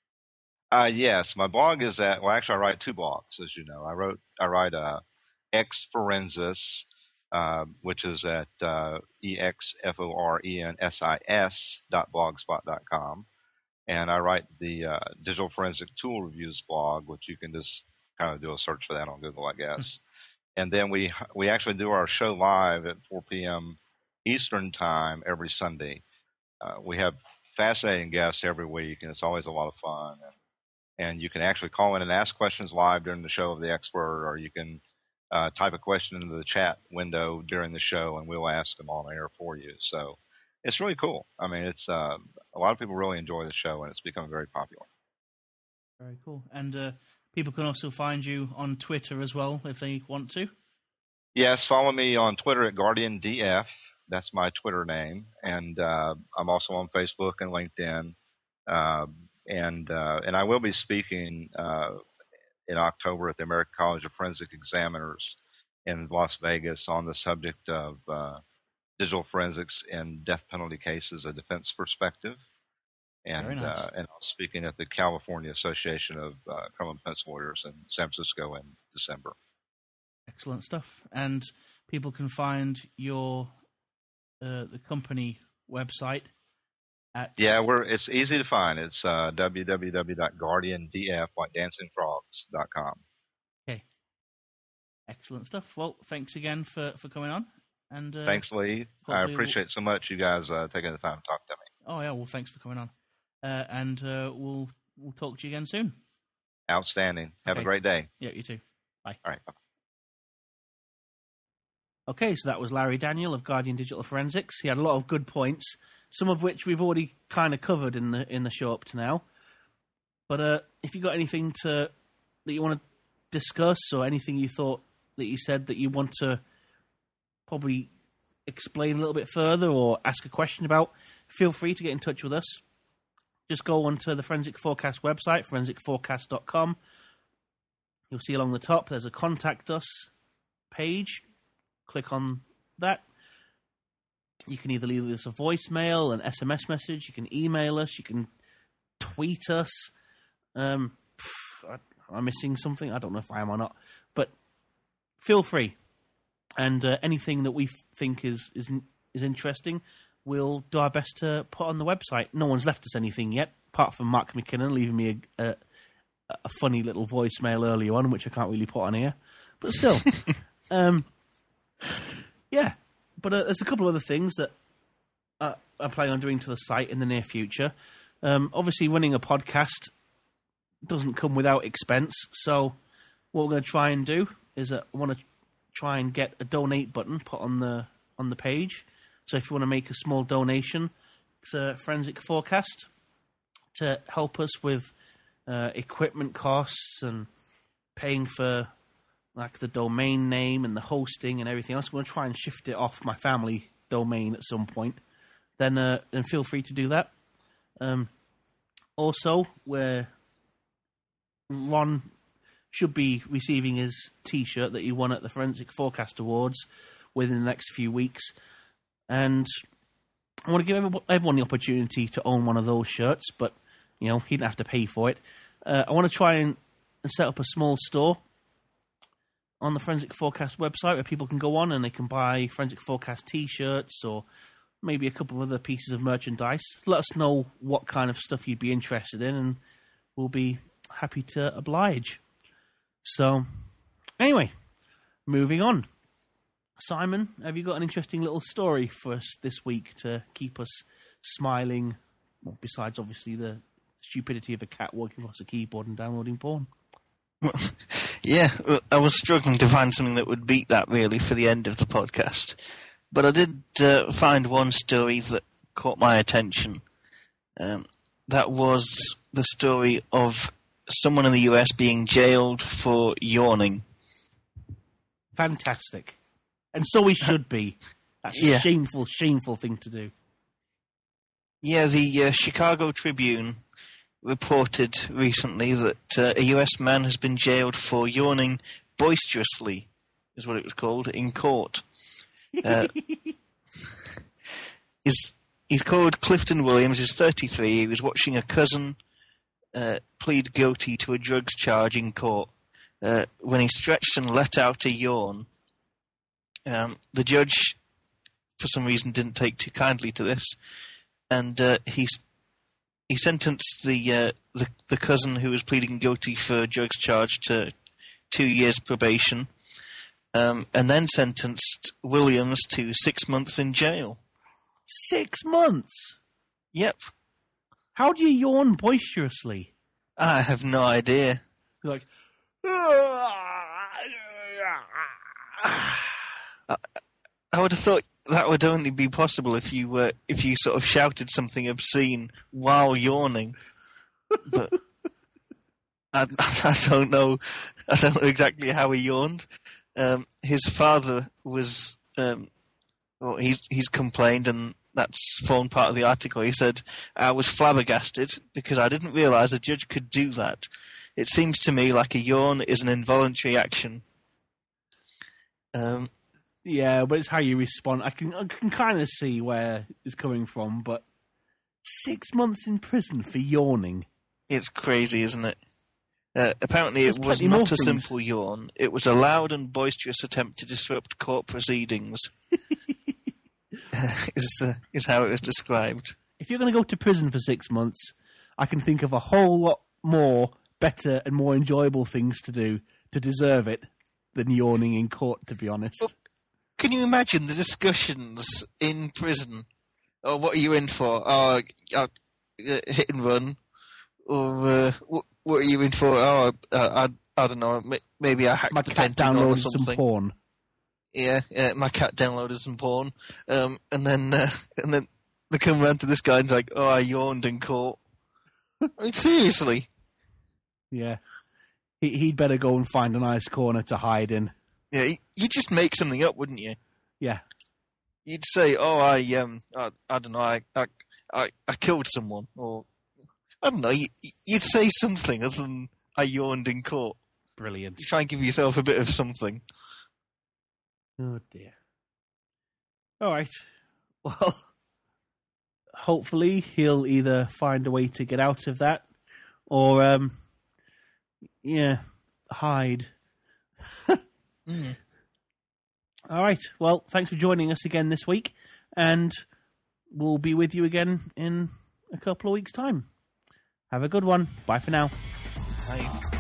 Uh, yes, my blog is at. Well, actually, I write two blogs, as you know. I wrote I write uh, Ex Forensis. Uh, which is at uh, E X F O R E N S I S dot blogspot dot com. And I write the uh, Digital Forensic Tool Reviews blog, which you can just kind of do a search for that on Google, I guess. And then we we actually do our show live at four p.m. Eastern Time every Sunday. Uh, we have fascinating guests every week, and it's always a lot of fun. And, and you can actually call in and ask questions live during the show of the expert, or you can Uh, type a question into the chat window during the show, and we'll ask them on air for you. So it's really cool. I mean, it's uh, a lot of people really enjoy the show, and it's become very popular. Very cool. And uh, people can also find you on Twitter as well if they want to. Yes, follow me on Twitter at Guardian D F. That's my Twitter name, and uh, I'm also on Facebook and LinkedIn. Uh, and uh, and I will be speaking Uh, in October at the American College of Forensic Examiners in Las Vegas on the subject of uh, digital forensics in death penalty cases, a defense perspective. And Very nice. uh, and I'm speaking at the California Association of uh, Criminal Defense Lawyers in San Francisco in December. Excellent stuff. And people can find your uh, the company website at... Yeah, we're it's easy to find. It's uh, w w w dot guardian d f like dancing frogs dot com. Okay. Excellent stuff. Well, thanks again for, for coming on. And uh, Thanks, Lee. I appreciate we'll... so much you guys uh, taking the time to talk to me. Oh, yeah. Well, thanks for coming on. uh, and uh, we'll we'll talk to you again soon. Outstanding. Have Okay. a great day. Yeah, you too. Bye. All right. Okay, so that was Larry Daniel of Guardian Digital Forensics. He had a lot of good points, some of which we've already kind of covered in the in the show up to now. But uh, if you got anything to that you want to discuss, or anything you thought that you said that you want to probably explain a little bit further or ask a question about, feel free to get in touch with us. Just go onto the Forensic Forecast website, forensic forecast dot com. You'll see along the top there's a Contact Us page. Click on that. You can either leave us a voicemail, an S M S message, you can email us, you can tweet us. Um, am I missing something? I don't know if I am or not. But feel free. And uh, anything that we think is, is is interesting, we'll do our best to put on the website. No one's left us anything yet, apart from Mark McKinnon leaving me a, a, a funny little voicemail earlier on, which I can't really put on here. But still, um, yeah. But uh, there's a couple of other things that uh, I'm planning on doing to the site in the near future. Um, obviously, running a podcast doesn't come without expense. So what we're going to try and do is uh, I want to try and get a donate button put on the on the page. So if you want to make a small donation to Forensic Forecast to help us with uh, equipment costs and paying for like the domain name and the hosting and everything else, I'm going to try and shift it off my family domain at some point. Then, uh, then feel free to do that. Um, also, where Ron should be receiving his T-shirt that he won at the Forensic Forecast Awards within the next few weeks. And I want to give everyone the opportunity to own one of those shirts, but, you know, he didn't have to pay for it. Uh, I want to try and, and set up a small store on the Forensic Forecast website where people can go on and they can buy Forensic Forecast T-shirts or maybe a couple of other pieces of merchandise. Let us know what kind of stuff you'd be interested in and we'll be happy to oblige. So, anyway, moving on. Simon, have you got an interesting little story for us this week to keep us smiling? Well, besides, obviously, the stupidity of a cat walking across a keyboard and downloading porn. Yeah, I was struggling to find something that would beat that, really, for the end of the podcast. But I did uh, find one story that caught my attention. Um, that was the story of someone in the U S being jailed for yawning. Fantastic. And so we should be. That's a Yeah. shameful, shameful thing to do. Yeah, the uh, Chicago Tribune reported recently that uh, a U S man has been jailed for yawning boisterously, is what it was called, in court. Uh, he's, he's called Clifton Williams, he's thirty-three, he was watching a cousin uh, plead guilty to a drugs charge in court uh, when he stretched and let out a yawn. Um, the judge, for some reason, didn't take too kindly to this, and uh, he's He sentenced the, uh, the the cousin who was pleading guilty for a drugs charge to two years probation, um, and then sentenced Williams to six months in jail. Six months? Yep, How do you yawn boisterously? I have no idea. You're like... I would have thought that would only be possible if you were if you sort of shouted something obscene while yawning. But I, I don't know. I don't know exactly how he yawned. Um, his father was. Um, well, he's he's complained, and that's formed part of the article. He said, "I was flabbergasted because I didn't realise a judge could do that. It seems to me like a yawn is an involuntary action." Um. Yeah, but it's how you respond. I can I can kind of see where it's coming from, but six months in prison for yawning. It's crazy, isn't it? Uh, apparently There's it was plenty more not a things. simple yawn. It was a loud and boisterous attempt to disrupt court proceedings, is, uh, is how it was described. If you're going to go to prison for six months, I can think of a whole lot more better and more enjoyable things to do to deserve it than yawning in court, to be honest. Well, can you imagine the discussions in prison? Oh, what are you in for? Oh, uh, uh, hit and run, or uh, what, what are you in for? Oh, I, I, I don't know. Maybe I hacked My the cat Pentagon or downloaded something. some porn. Yeah, yeah, my cat downloaded some porn, um, and then uh, and then they come round to this guy and he's like, "Oh, I yawned in court." I mean, seriously. Yeah, he, he'd better go and find a nice corner to hide in. Yeah, you'd just make something up, wouldn't you? Yeah. You'd say, "Oh, I um, I, I don't know, I, I, I, I killed someone," or I don't know. You, you'd say something other than "I yawned in court." Brilliant. You try and give yourself a bit of something. Oh dear. All right. Well, hopefully he'll either find a way to get out of that, or um, yeah, hide. mm. All right. Well, thanks for joining us again this week, and we'll be with you again in a couple of weeks' time. Have a good one. Bye for now. Bye.